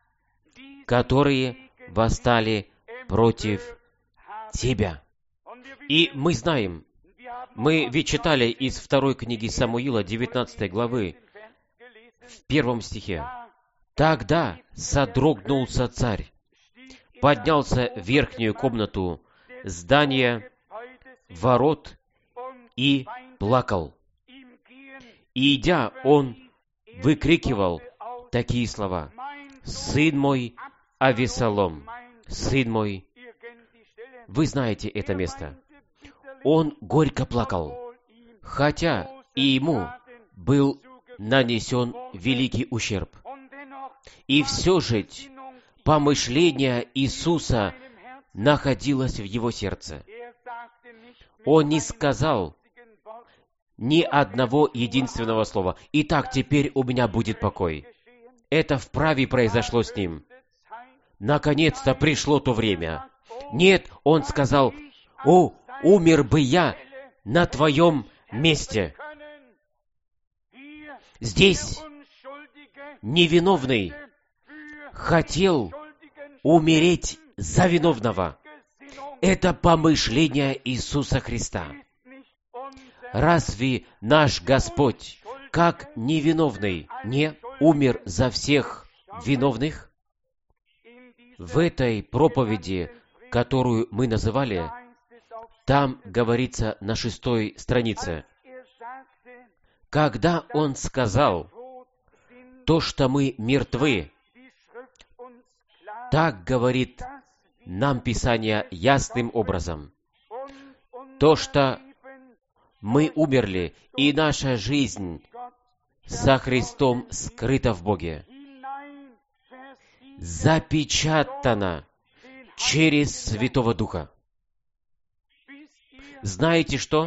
которые восстали против тебя». И мы знаем, мы ведь читали из второй книги Самуила, девятнадцатой главы, в первом стихе. «Тогда содрогнулся царь, поднялся в верхнюю комнату здания ворот и плакал. И, идя, он выкрикивал такие слова: «Сын мой Авесолом, сын мой». Вы знаете это место. Он горько плакал, хотя и ему был нанесен великий ущерб. И все же помышление Иисуса находилось в его сердце. Он не сказал ни одного единственного слова: «Итак, теперь у меня будет покой». Это вправе произошло с ним. Наконец-то пришло то время. Нет, он сказал: «О, умер бы я на твоем месте». Здесь невиновный хотел умереть за виновного. Это помышление Иисуса Христа. Разве наш Господь, как невиновный, не умер за всех виновных? В этой проповеди, которую мы называли, там говорится на шестой странице: когда Он сказал, то, что мы мертвы, так говорит нам Писание ясным образом. То, что мы умерли, и наша жизнь со Христом скрыта в Боге, запечатана через Святого Духа. Знаете что?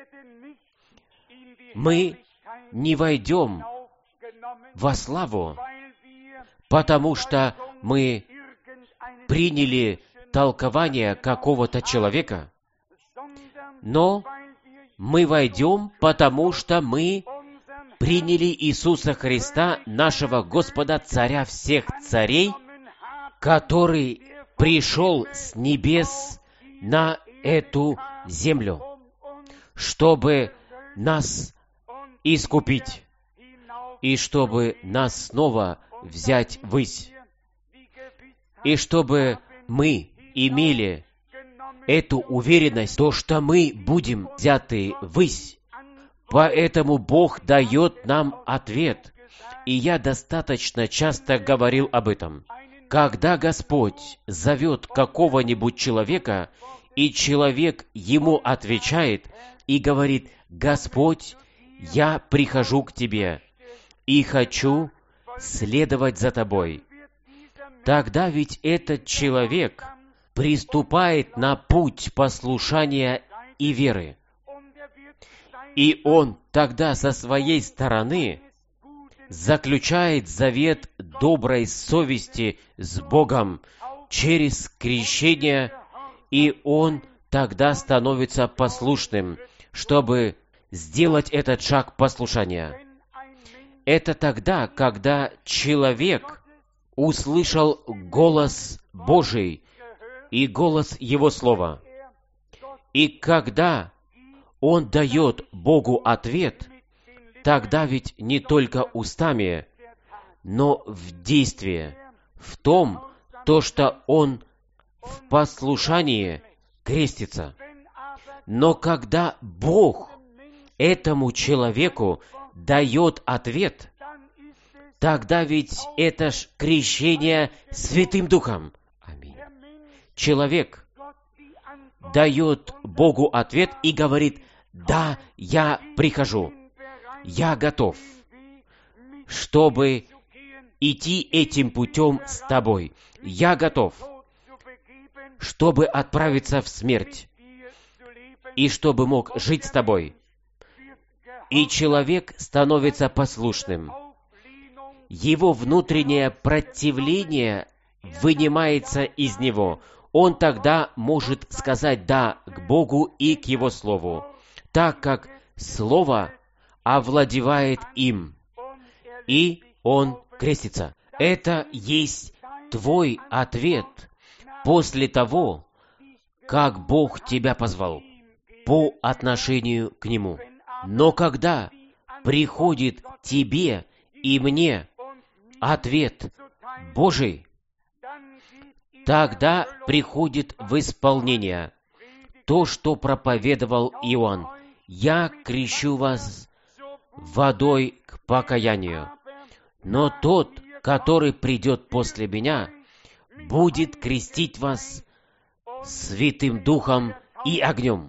Мы не войдем во славу, потому что мы приняли толкование какого-то человека, но мы войдем, потому что мы приняли Иисуса Христа, нашего Господа, Царя всех царей, который пришел с небес на эту землю, чтобы нас искупить и чтобы нас снова взять ввысь, и чтобы мы имели эту уверенность, то, что мы будем взяты ввысь. Поэтому Бог дает нам ответ. И я достаточно часто говорил об этом. Когда Господь зовет какого-нибудь человека, и человек ему отвечает и говорит: «Господь, я прихожу к Тебе и хочу следовать за Тобой», тогда ведь этот человек приступает на путь послушания и веры. И он тогда со своей стороны заключает завет доброй совести с Богом через крещение, и он тогда становится послушным, чтобы сделать этот шаг послушания. Это тогда, когда человек услышал голос Божий и голос Его Слова. И когда он дает Богу ответ, тогда ведь не только устами, но в действии, в том, то, что он в послушании крестится. Но когда Бог этому человеку дает ответ, тогда ведь это ж крещение Святым Духом. Аминь. Человек дает Богу ответ и говорит: «Да, я прихожу, я готов, чтобы идти этим путем с Тобой. Я готов, чтобы отправиться в смерть, и чтобы мог жить с Тобой». И человек становится послушным. Его внутреннее противление вынимается из него. Он тогда может сказать «да» к Богу и к Его Слову, так как Слово овладевает им, и он крестится. Это есть твой ответ после того, как Бог тебя позвал по отношению к Нему. Но когда приходит тебе и мне ответ Божий, тогда приходит в исполнение то, что проповедовал Иоанн: «Я крещу вас водой к покаянию, но тот, который придет после меня, будет крестить вас Святым Духом и огнем».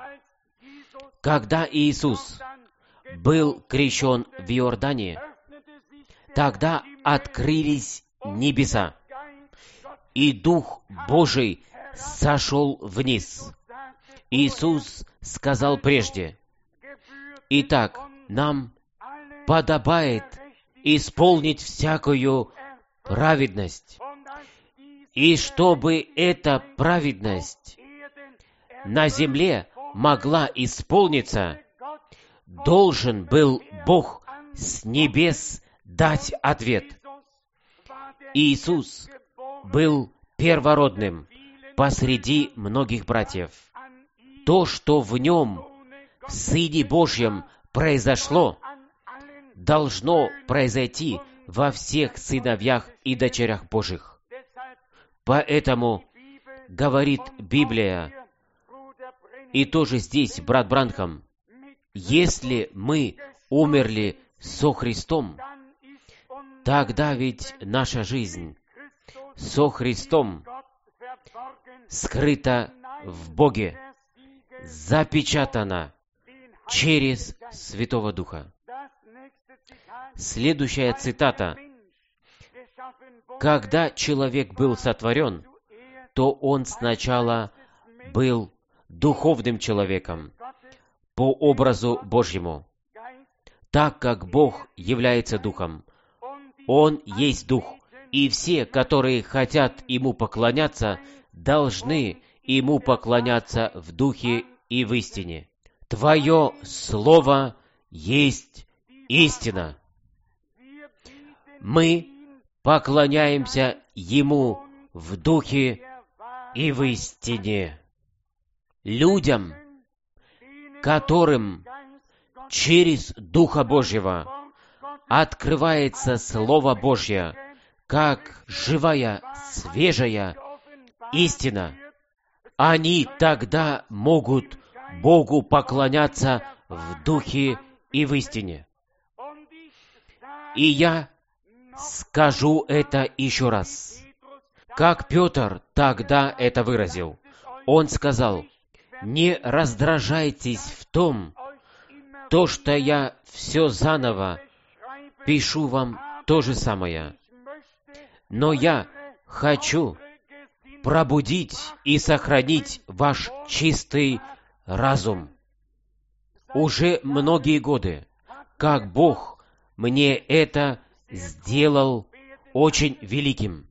Когда Иисус был крещен в Иордане, тогда открылись небеса, и Дух Божий сошел вниз. Иисус сказал прежде: «Итак, нам подобает исполнить всякую праведность, и чтобы эта праведность на земле могла исполниться, должен был Бог с небес дать ответ». Иисус был первородным посреди многих братьев. То, что в Нем, в Сыне Божьем, произошло, должно произойти во всех сыновьях и дочерях Божьих. Поэтому говорит Библия, и тоже здесь брат Бранхам: если мы умерли со Христом, тогда ведь наша жизнь со Христом скрыта в Боге, запечатана через Святого Духа. Следующая цитата. Когда человек был сотворен, то он сначала был духовным человеком по образу Божьему. Так как Бог является Духом, Он есть Дух, и все, которые хотят Ему поклоняться, должны Ему поклоняться в Духе и в истине. Твое Слово есть истина. Мы поклоняемся Ему в Духе и в истине. Людям, которым через Духа Божьего открывается Слово Божье, как живая, свежая истина, они тогда могут Богу поклоняться в Духе и в истине. И я скажу это еще раз. Как Петр тогда это выразил. Он сказал: «Не раздражайтесь в том, то, что я все заново пишу вам то же самое. Но я хочу пробудить и сохранить ваш чистый разум. Уже многие годы, как Бог мне это сделал очень великим.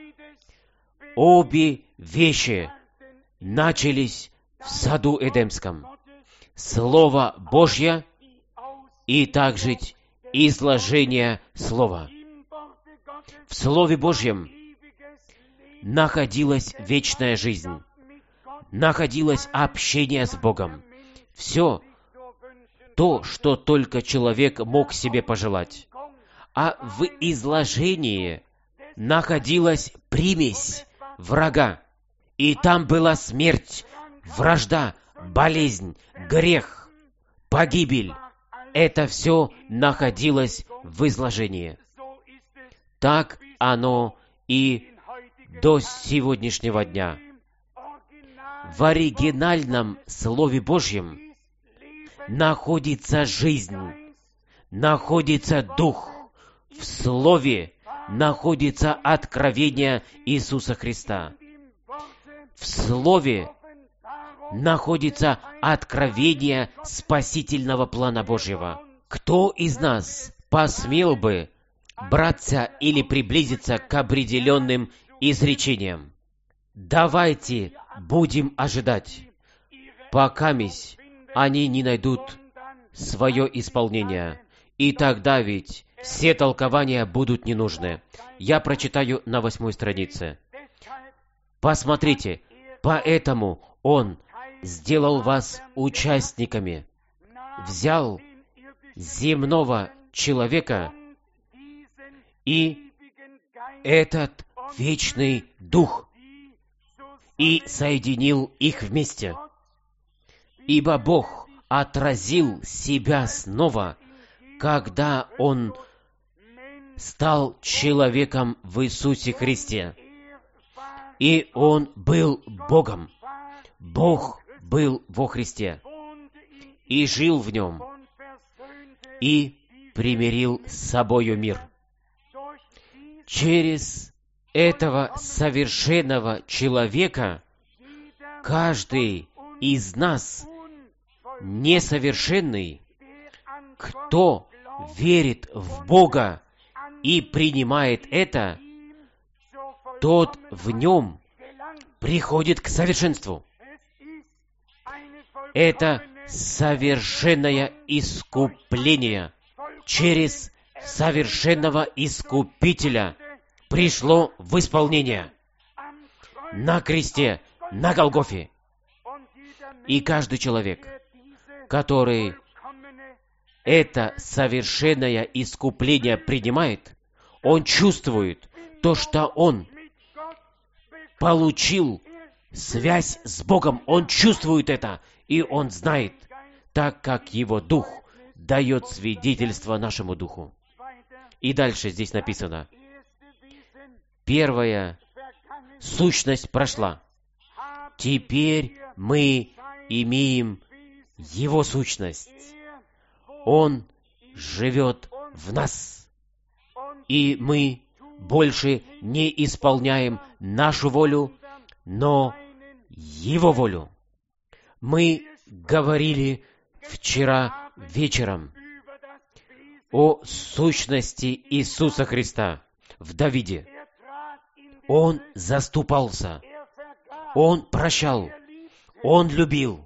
Обе вещи начались в саду Эдемском. Слово Божье и также изложение Слова. В Слове Божьем находилась вечная жизнь, находилось общение с Богом. Все то, что только человек мог себе пожелать. А в изложении находилась примесь врага. И там была смерть, вражда, болезнь, грех, погибель. Это все находилось в изложении. Так оно и до сегодняшнего дня. В оригинальном Слове Божьем находится жизнь, находится Дух. В Слове находится откровение Иисуса Христа. В Слове находится откровение спасительного плана Божьего. Кто из нас посмел бы браться или приблизиться к определенным изречениям? Давайте будем ожидать, покамись они не найдут свое исполнение. И тогда ведь все толкования будут не нужны. Я прочитаю на восьмой странице. Посмотрите, поэтому Он сделал вас участниками, взял земного человека и этот вечный Дух и соединил их вместе. Ибо Бог отразил себя снова, когда Он стал человеком в Иисусе Христе. И Он был Богом. Бог был во Христе и жил в Нем, и примирил с собою мир. Через этого совершенного человека каждый из нас несовершенный, кто верит в Бога и принимает это, тот в Нем приходит к совершенству. Это совершенное искупление через совершенного Искупителя пришло в исполнение на кресте, на Голгофе. И каждый человек, который это совершенное искупление принимает, он чувствует то, что он получил связь с Богом. Он чувствует это, и он знает, так как его Дух дает свидетельство нашему духу. И дальше здесь написано, первая сущность прошла. Теперь мы имеем Его сущность. Он живет в нас. И мы больше не исполняем нашу волю, но Его волю. Мы говорили вчера вечером о сущности Иисуса Христа в Давиде. Он заступался, Он прощал, Он любил.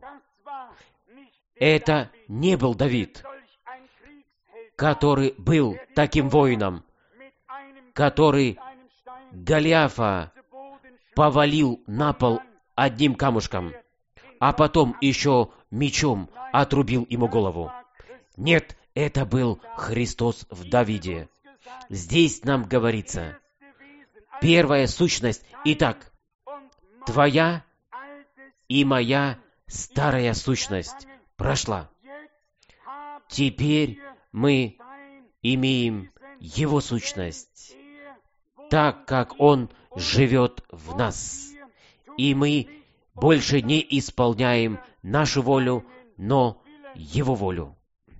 Это не был Давид, который был таким воином, который Голиафа повалил на пол одним камушком, а потом еще мечом отрубил ему голову. Нет, это был Христос в Давиде. Здесь нам говорится, первая сущность. Итак, твоя и моя старая сущность прошла. Теперь мы имеем Его сущность, так как Он живет в нас. И мы больше не исполняем нашу волю, но Его волю.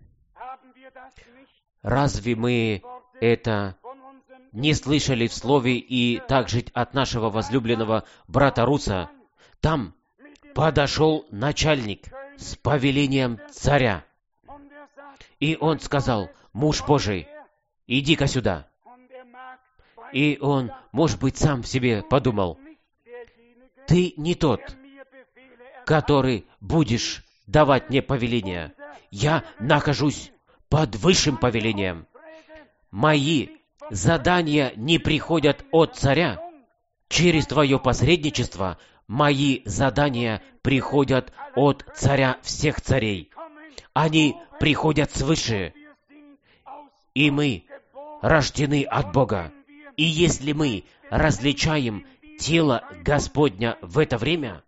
Разве мы это не слышали в Слове и также от нашего возлюбленного брата Руса? Там подошел начальник с повелением царя, и он сказал: «Муж Божий, иди-ка сюда». И он, может быть, сам в себе подумал: «Ты не тот, который будешь давать мне повеления. Я нахожусь под высшим повелением. Мои задания не приходят от царя. Через твое посредничество мои задания приходят от царя всех царей. Они приходят свыше. И мы рождены от Бога. И если мы различаем тело Господня в это время,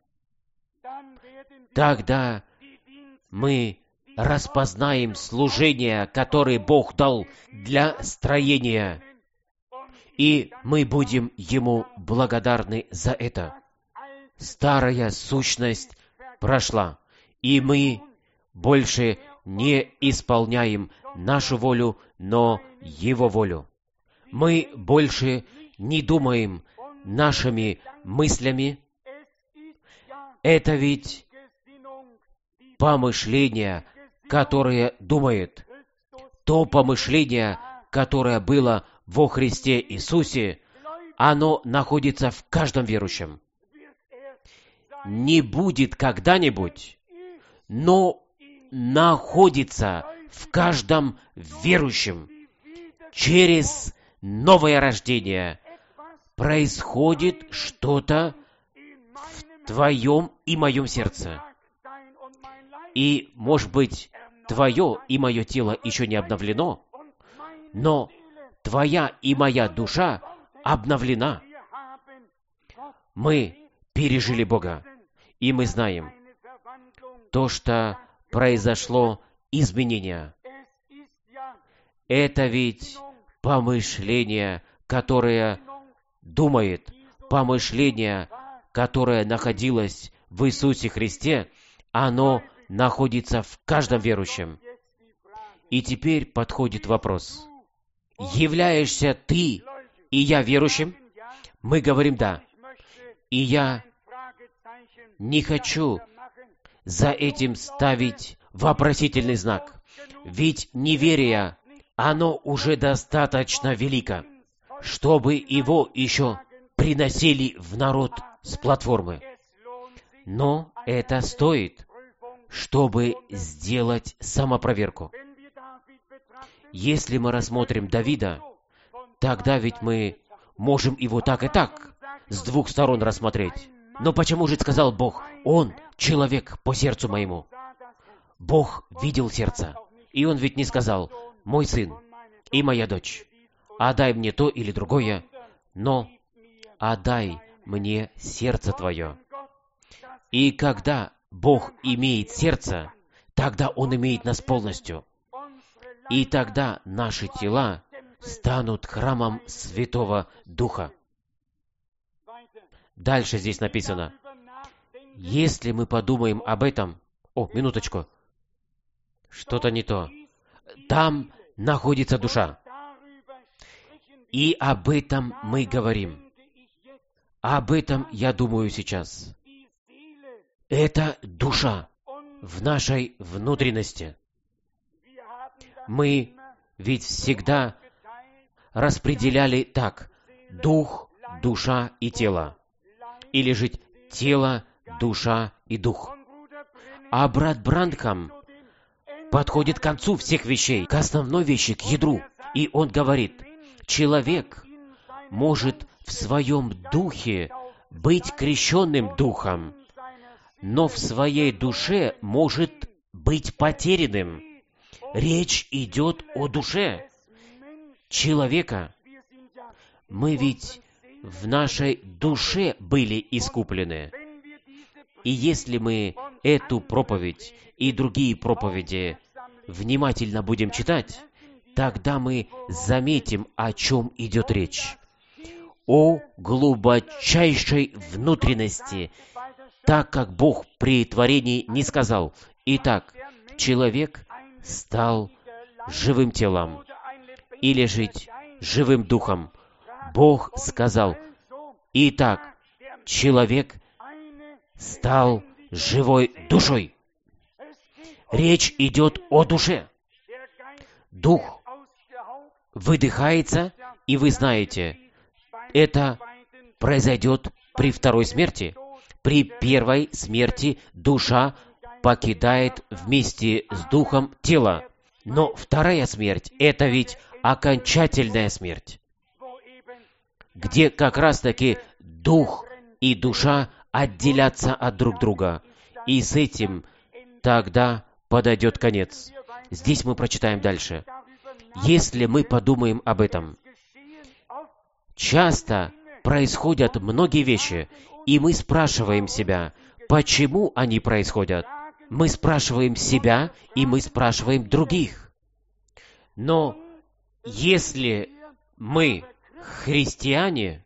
тогда мы распознаем служение, которое Бог дал для строения, и мы будем Ему благодарны за это. Старая сущность прошла, и мы больше не исполняем нашу волю, но Его волю. Мы больше не думаем нашими мыслями. Это ведь помышление, которое думает. То помышление, которое было во Христе Иисусе, оно находится в каждом верующем. Не будет когда-нибудь, но находится в каждом верующем. Через новое рождение происходит что-то в твоем и моем сердце. И, может быть, твое и мое тело еще не обновлено, но твоя и моя душа обновлена. Мы пережили Бога, и мы знаем то, что произошло изменение. Это ведь помышление, которое думает, помышление, которое находилось в Иисусе Христе, оно находится в каждом верующем. И теперь подходит вопрос: являешься ты и я верующим? Мы говорим «да». И я не хочу за этим ставить вопросительный знак. Ведь неверие, оно уже достаточно велико, чтобы его еще приносили в народ с платформы. Но это стоит, чтобы сделать самопроверку. Если мы рассмотрим Давида, тогда ведь мы можем его так и так с двух сторон рассмотреть. Но почему же сказал Бог: «Он человек по сердцу моему»? Бог видел сердце, и Он ведь не сказал: «Мой сын и моя дочь, отдай мне то или другое», но «отдай мне сердце твое». И когда Бог имеет сердце, тогда Он имеет нас полностью. И тогда наши тела станут храмом Святого Духа. Дальше здесь написано, если мы подумаем об этом... О, минуточку. Что-то не то. Там находится душа. И об этом мы говорим. Об этом я думаю сейчас. Это душа в нашей внутренности. Мы ведь всегда распределяли так: дух, душа и тело. Или же тело, душа и дух. А брат Бранхам подходит к концу всех вещей, к основной вещи, к ядру. И он говорит, человек может в своем духе быть крещенным духом, но в своей душе может быть потерянным. Речь идет о душе человека. Мы ведь в нашей душе были искуплены. И если мы эту проповедь и другие проповеди внимательно будем читать, тогда мы заметим, о чем идет речь. О глубочайшей внутренности, так как Бог при творении не сказал: «Итак, человек стал живым телом или жить живым духом». Бог сказал: «Итак, человек стал живой душой». Речь идет о душе. Дух выдыхается, и вы знаете, это произойдет при второй смерти. При первой смерти душа покидает вместе с духом тело. Но вторая смерть — это ведь окончательная смерть, где как раз-таки дух и душа отделятся от друг друга. И с этим тогда подойдет конец. Здесь мы прочитаем дальше. Если мы подумаем об этом, часто происходят многие вещи, и мы спрашиваем себя, почему они происходят. Мы спрашиваем себя, и мы спрашиваем других. Но если мы христиане,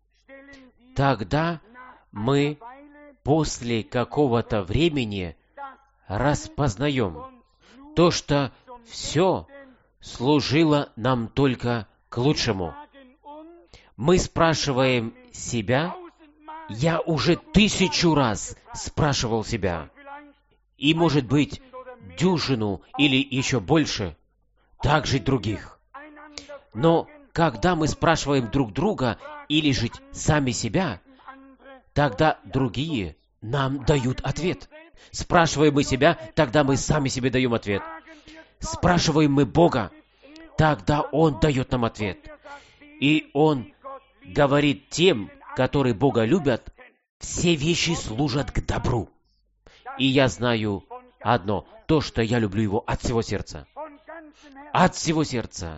тогда мы после какого-то времени распознаем то, что все служило нам только к лучшему. Мы спрашиваем себя, я уже тысячу раз спрашивал себя, и, может быть, дюжину или еще больше, также других. Но когда мы спрашиваем друг друга или же сами себя, тогда другие нам дают ответ. Спрашиваем мы себя, тогда мы сами себе даем ответ. Спрашиваем мы Бога, тогда Он дает нам ответ. И Он говорит тем, которые Бога любят, все вещи служат к добру. И я знаю одно, то, что я люблю Его от всего сердца. От всего сердца.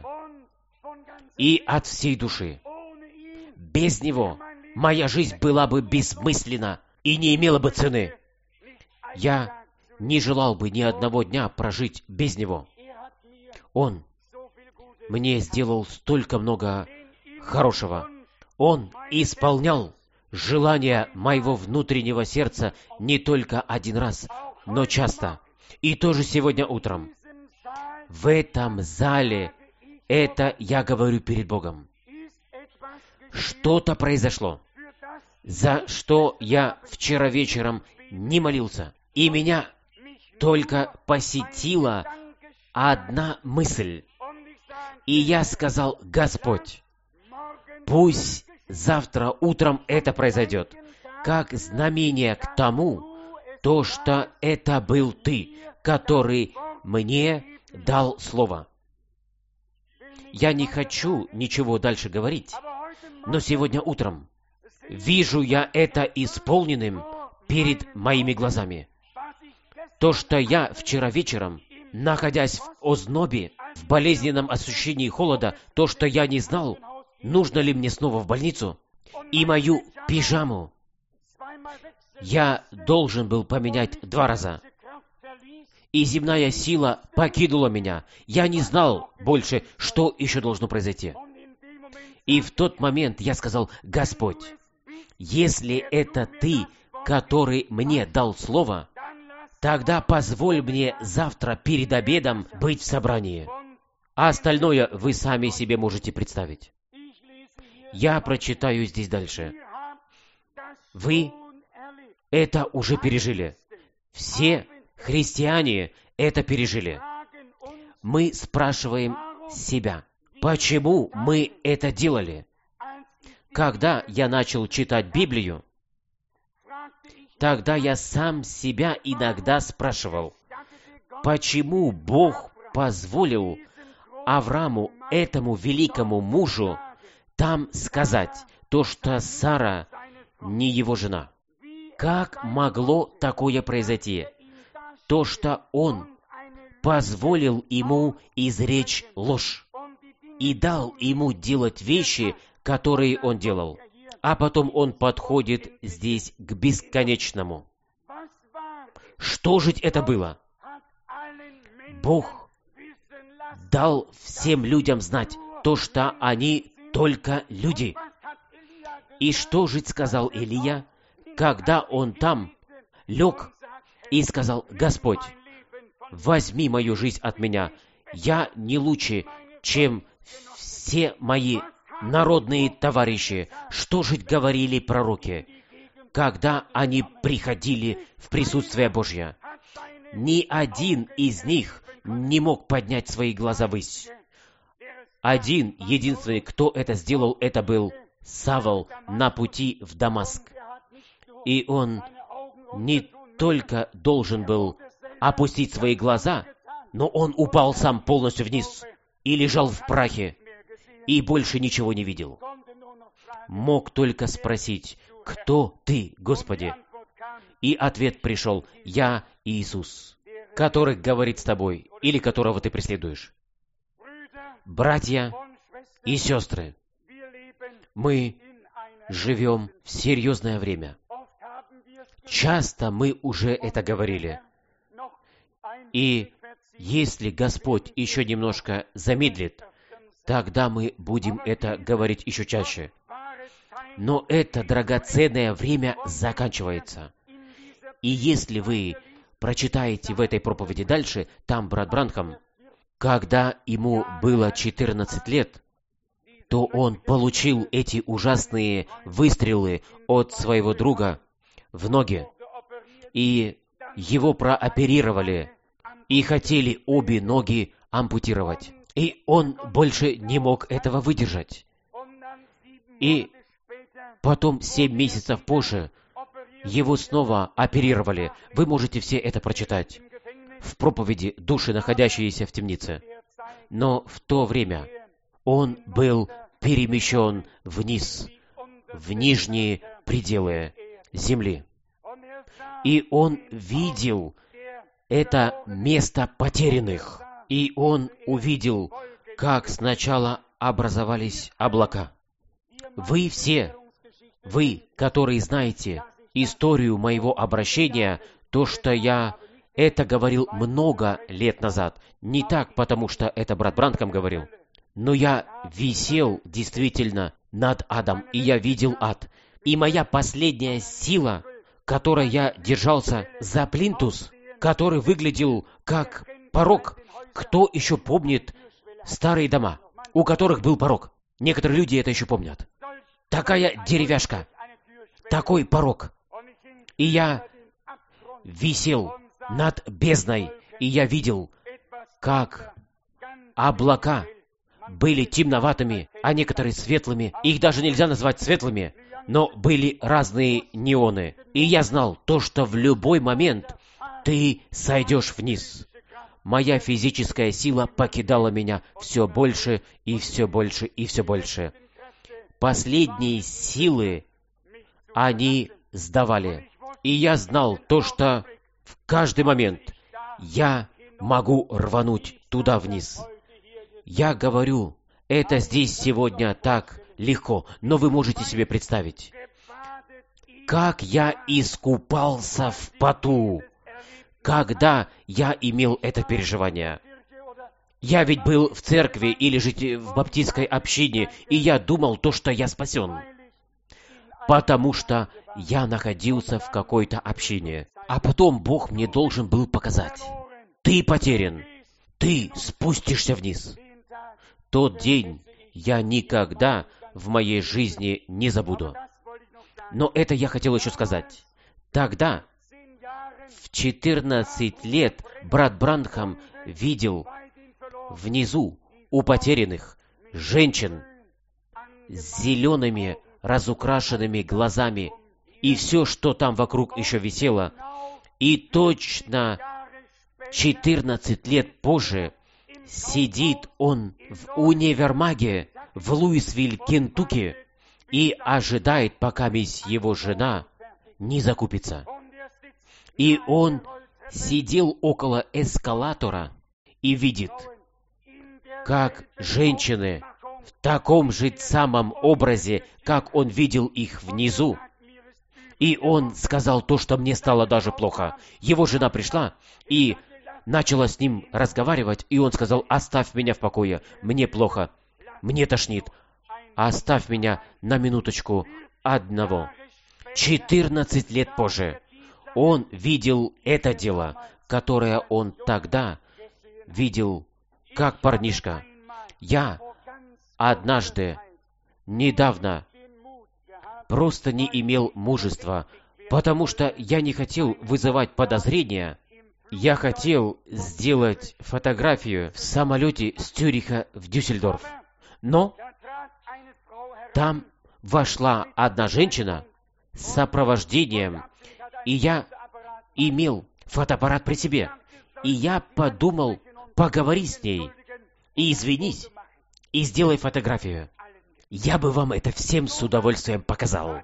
И от всей души. Без Него моя жизнь была бы бессмысленна и не имела бы цены. Я не желал бы ни одного дня прожить без Него. Он мне сделал столько много хорошего. Он исполнял желания моего внутреннего сердца не только один раз, но часто. И тоже сегодня утром. В этом зале, это я говорю перед Богом, что-то произошло, за что я вчера вечером не молился. И меня только посетила одна мысль. И я сказал: Господь, пусть завтра утром это произойдет, как знамение к тому, то, что это был Ты, который мне дал слово. Я не хочу ничего дальше говорить, но сегодня утром вижу я это исполненным перед моими глазами. То, что я вчера вечером, находясь в ознобе, в болезненном ощущении холода, то, что я не знал, нужно ли мне снова в больницу, и мою пижаму я должен был поменять два раза. и земная сила покинула меня. Я не знал больше, что еще должно произойти. И в тот момент я сказал: Господь, если это Ты, который мне дал слово, тогда позволь мне завтра перед обедом быть в собрании. А остальное вы сами себе можете представить. Я прочитаю здесь дальше. Вы это уже пережили. Все христиане это пережили. Мы спрашиваем себя, почему мы это делали? Когда я начал читать Библию, тогда я сам себя иногда спрашивал, почему Бог позволил Аврааму, этому великому мужу, там сказать то, что Сара не его жена. Как могло такое произойти? То, что он позволил ему изречь ложь и дал ему делать вещи, которые он делал. А потом он подходит здесь к бесконечному. Что же это было? Бог дал всем людям знать то, что они только люди. И что же сказал Илия, когда он там лег и сказал: Господь, возьми мою жизнь от меня. Я не лучше, чем все мои народные товарищи. Что же говорили пророки, когда они приходили в присутствие Божье? Ни один из них не мог поднять свои глаза ввысь. Один, единственный, кто это сделал, это был Савл на пути в Дамаск. И он не только должен был опустить свои глаза, но он упал сам полностью вниз и лежал в прахе, и больше ничего не видел. Мог только спросить: «Кто ты, Господи?» И ответ пришел: «Я Иисус, который говорит с тобой, или которого ты преследуешь». Братья и сестры, мы живем в серьезное время. Часто мы уже это говорили. И если Господь еще немножко замедлит, тогда мы будем это говорить еще чаще. Но это драгоценное время заканчивается. И если вы прочитаете в этой проповеди дальше, там брат Бранхам, когда ему было четырнадцать лет, то он получил эти ужасные выстрелы от своего друга в ноги. И его прооперировали, и хотели обе ноги ампутировать. И он больше не мог этого выдержать. И потом, семь месяцев позже, его снова оперировали. Вы можете все это прочитать в проповеди «Души, находящиеся в темнице». Но в то время он был перемещен вниз, в нижние пределы земли. И он видел это место потерянных. И он увидел, как сначала образовались облака. Вы все, вы, которые знаете историю моего обращения, то, что я это говорил много лет назад, не так, потому что это брат Бранхам говорил, но я висел действительно над адом, и я видел ад. И моя последняя сила, которой я держался за плинтус, который выглядел как порог. Кто еще помнит старые дома, у которых был порог? Некоторые люди это еще помнят. Такая деревяшка, такой порог. И я висел над бездной, и я видел, как облака были темноватыми, а некоторые светлыми. Их даже нельзя назвать светлыми, но были разные неоны. И я знал то, что в любой момент ты сойдешь вниз. Моя физическая сила покидала меня все больше и все больше и все больше. Последние силы, они сдавали. И я знал то, что в каждый момент я могу рвануть туда вниз. Я говорю, это здесь сегодня так легко, но вы можете себе представить, как я искупался в поту, когда я имел это переживание. Я ведь был в церкви или же в баптистской общине, и я думал то, что я спасен. Потому что я находился в какой-то общине. А потом Бог мне должен был показать. Ты потерян. Ты спустишься вниз. Тот день я никогда в моей жизни не забуду. Но это я хотел еще сказать. Тогда, в четырнадцать лет, брат Бранхам видел внизу у потерянных женщин с зелеными разукрашенными глазами, и все, что там вокруг еще висело. И точно четырнадцать лет позже сидит он в универмаге в Луисвилл, Кентукки, и ожидает, пока мисс его жена не закупится. И он сидел около эскалатора и видит, как женщины в таком же самом образе, как он видел их внизу. И он сказал то, что мне стало даже плохо. Его жена пришла и начала с ним разговаривать, и он сказал: «Оставь меня в покое, мне плохо, мне тошнит, оставь меня на минуточку одного». четырнадцать лет позже он видел это дело, которое он тогда видел как парнишка. Я однажды, недавно, просто не имел мужества, потому что я не хотел вызывать подозрения. Я хотел сделать фотографию в самолете с Цюриха в Дюссельдорф. Но там вошла одна женщина с сопровождением, и я имел фотоаппарат при себе. И я подумал, поговори с ней, и извинись, и сделай фотографию. Я бы вам это всем с удовольствием показал.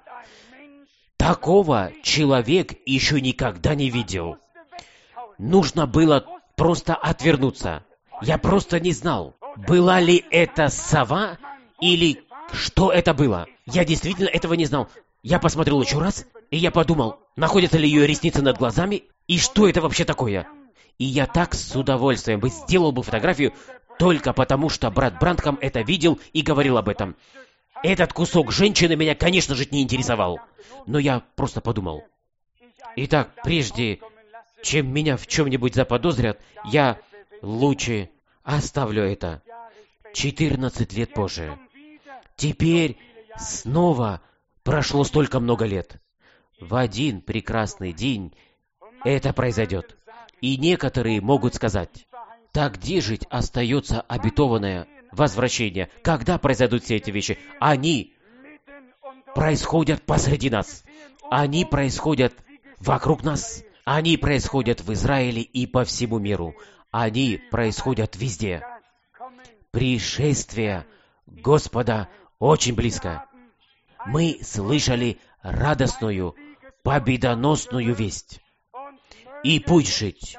Такого человек еще никогда не видел. Нужно было просто отвернуться. Я просто не знал, была ли это сова или что это было. Я действительно этого не знал. Я посмотрел еще раз, и я подумал, находятся ли ее ресницы над глазами, и что это вообще такое. И я так с удовольствием бы сделал бы фотографию, только потому что брат Бранхам это видел и говорил об этом. Этот кусок женщины меня, конечно же, не интересовал. Но я просто подумал. Итак, прежде чем меня в чем-нибудь заподозрят, я лучше оставлю это. четырнадцать лет позже. Теперь снова прошло столько много лет. В один прекрасный день это произойдет. И некоторые могут сказать: так где же остается обетованное возвращение? Когда произойдут все эти вещи? Они происходят посреди нас. Они происходят вокруг нас. Они происходят в Израиле и по всему миру. Они происходят везде. Пришествие Господа очень близко. Мы слышали радостную, победоносную весть. И пусть жить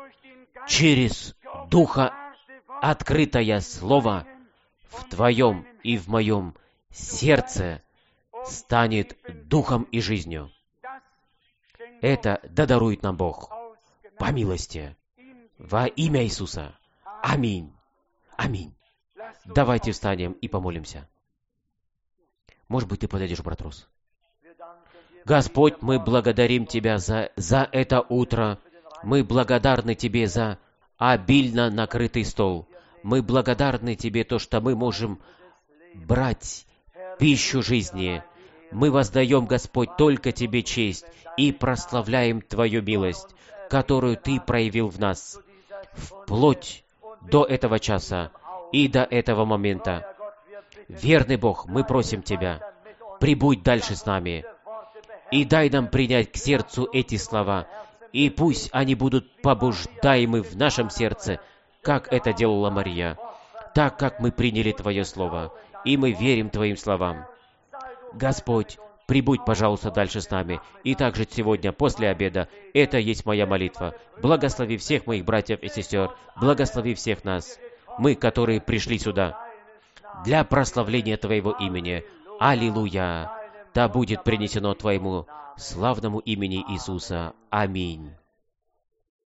через Духа открытое Слово в твоем и в моем сердце станет духом и жизнью. Это да дарует нам Бог по милости. Во имя Иисуса. Аминь. Аминь. Давайте встанем и помолимся. Может быть, ты подойдешь, брат Рос. Господь, мы благодарим Тебя за, за это утро. Мы благодарны Тебе за обильно накрытый стол. Мы благодарны Тебе то, что мы можем брать пищу жизни. Мы воздаем, Господь, только Тебе честь и прославляем Твою милость, которую Ты проявил в нас, вплоть до этого часа и до этого момента. Верный Бог, мы просим Тебя, прибудь дальше с нами, и дай нам принять к сердцу эти слова, и пусть они будут побуждаемы в нашем сердце, как это делала Мария, так как мы приняли Твое Слово, и мы верим Твоим словам. Господь, прибудь, пожалуйста, дальше с нами, и также сегодня, после обеда, это есть моя молитва. Благослови всех моих братьев и сестер, благослови всех нас, мы, которые пришли сюда, для прославления Твоего имени. Аллилуйя! Да будет принесено Твоему славному имени Иисуса. Аминь.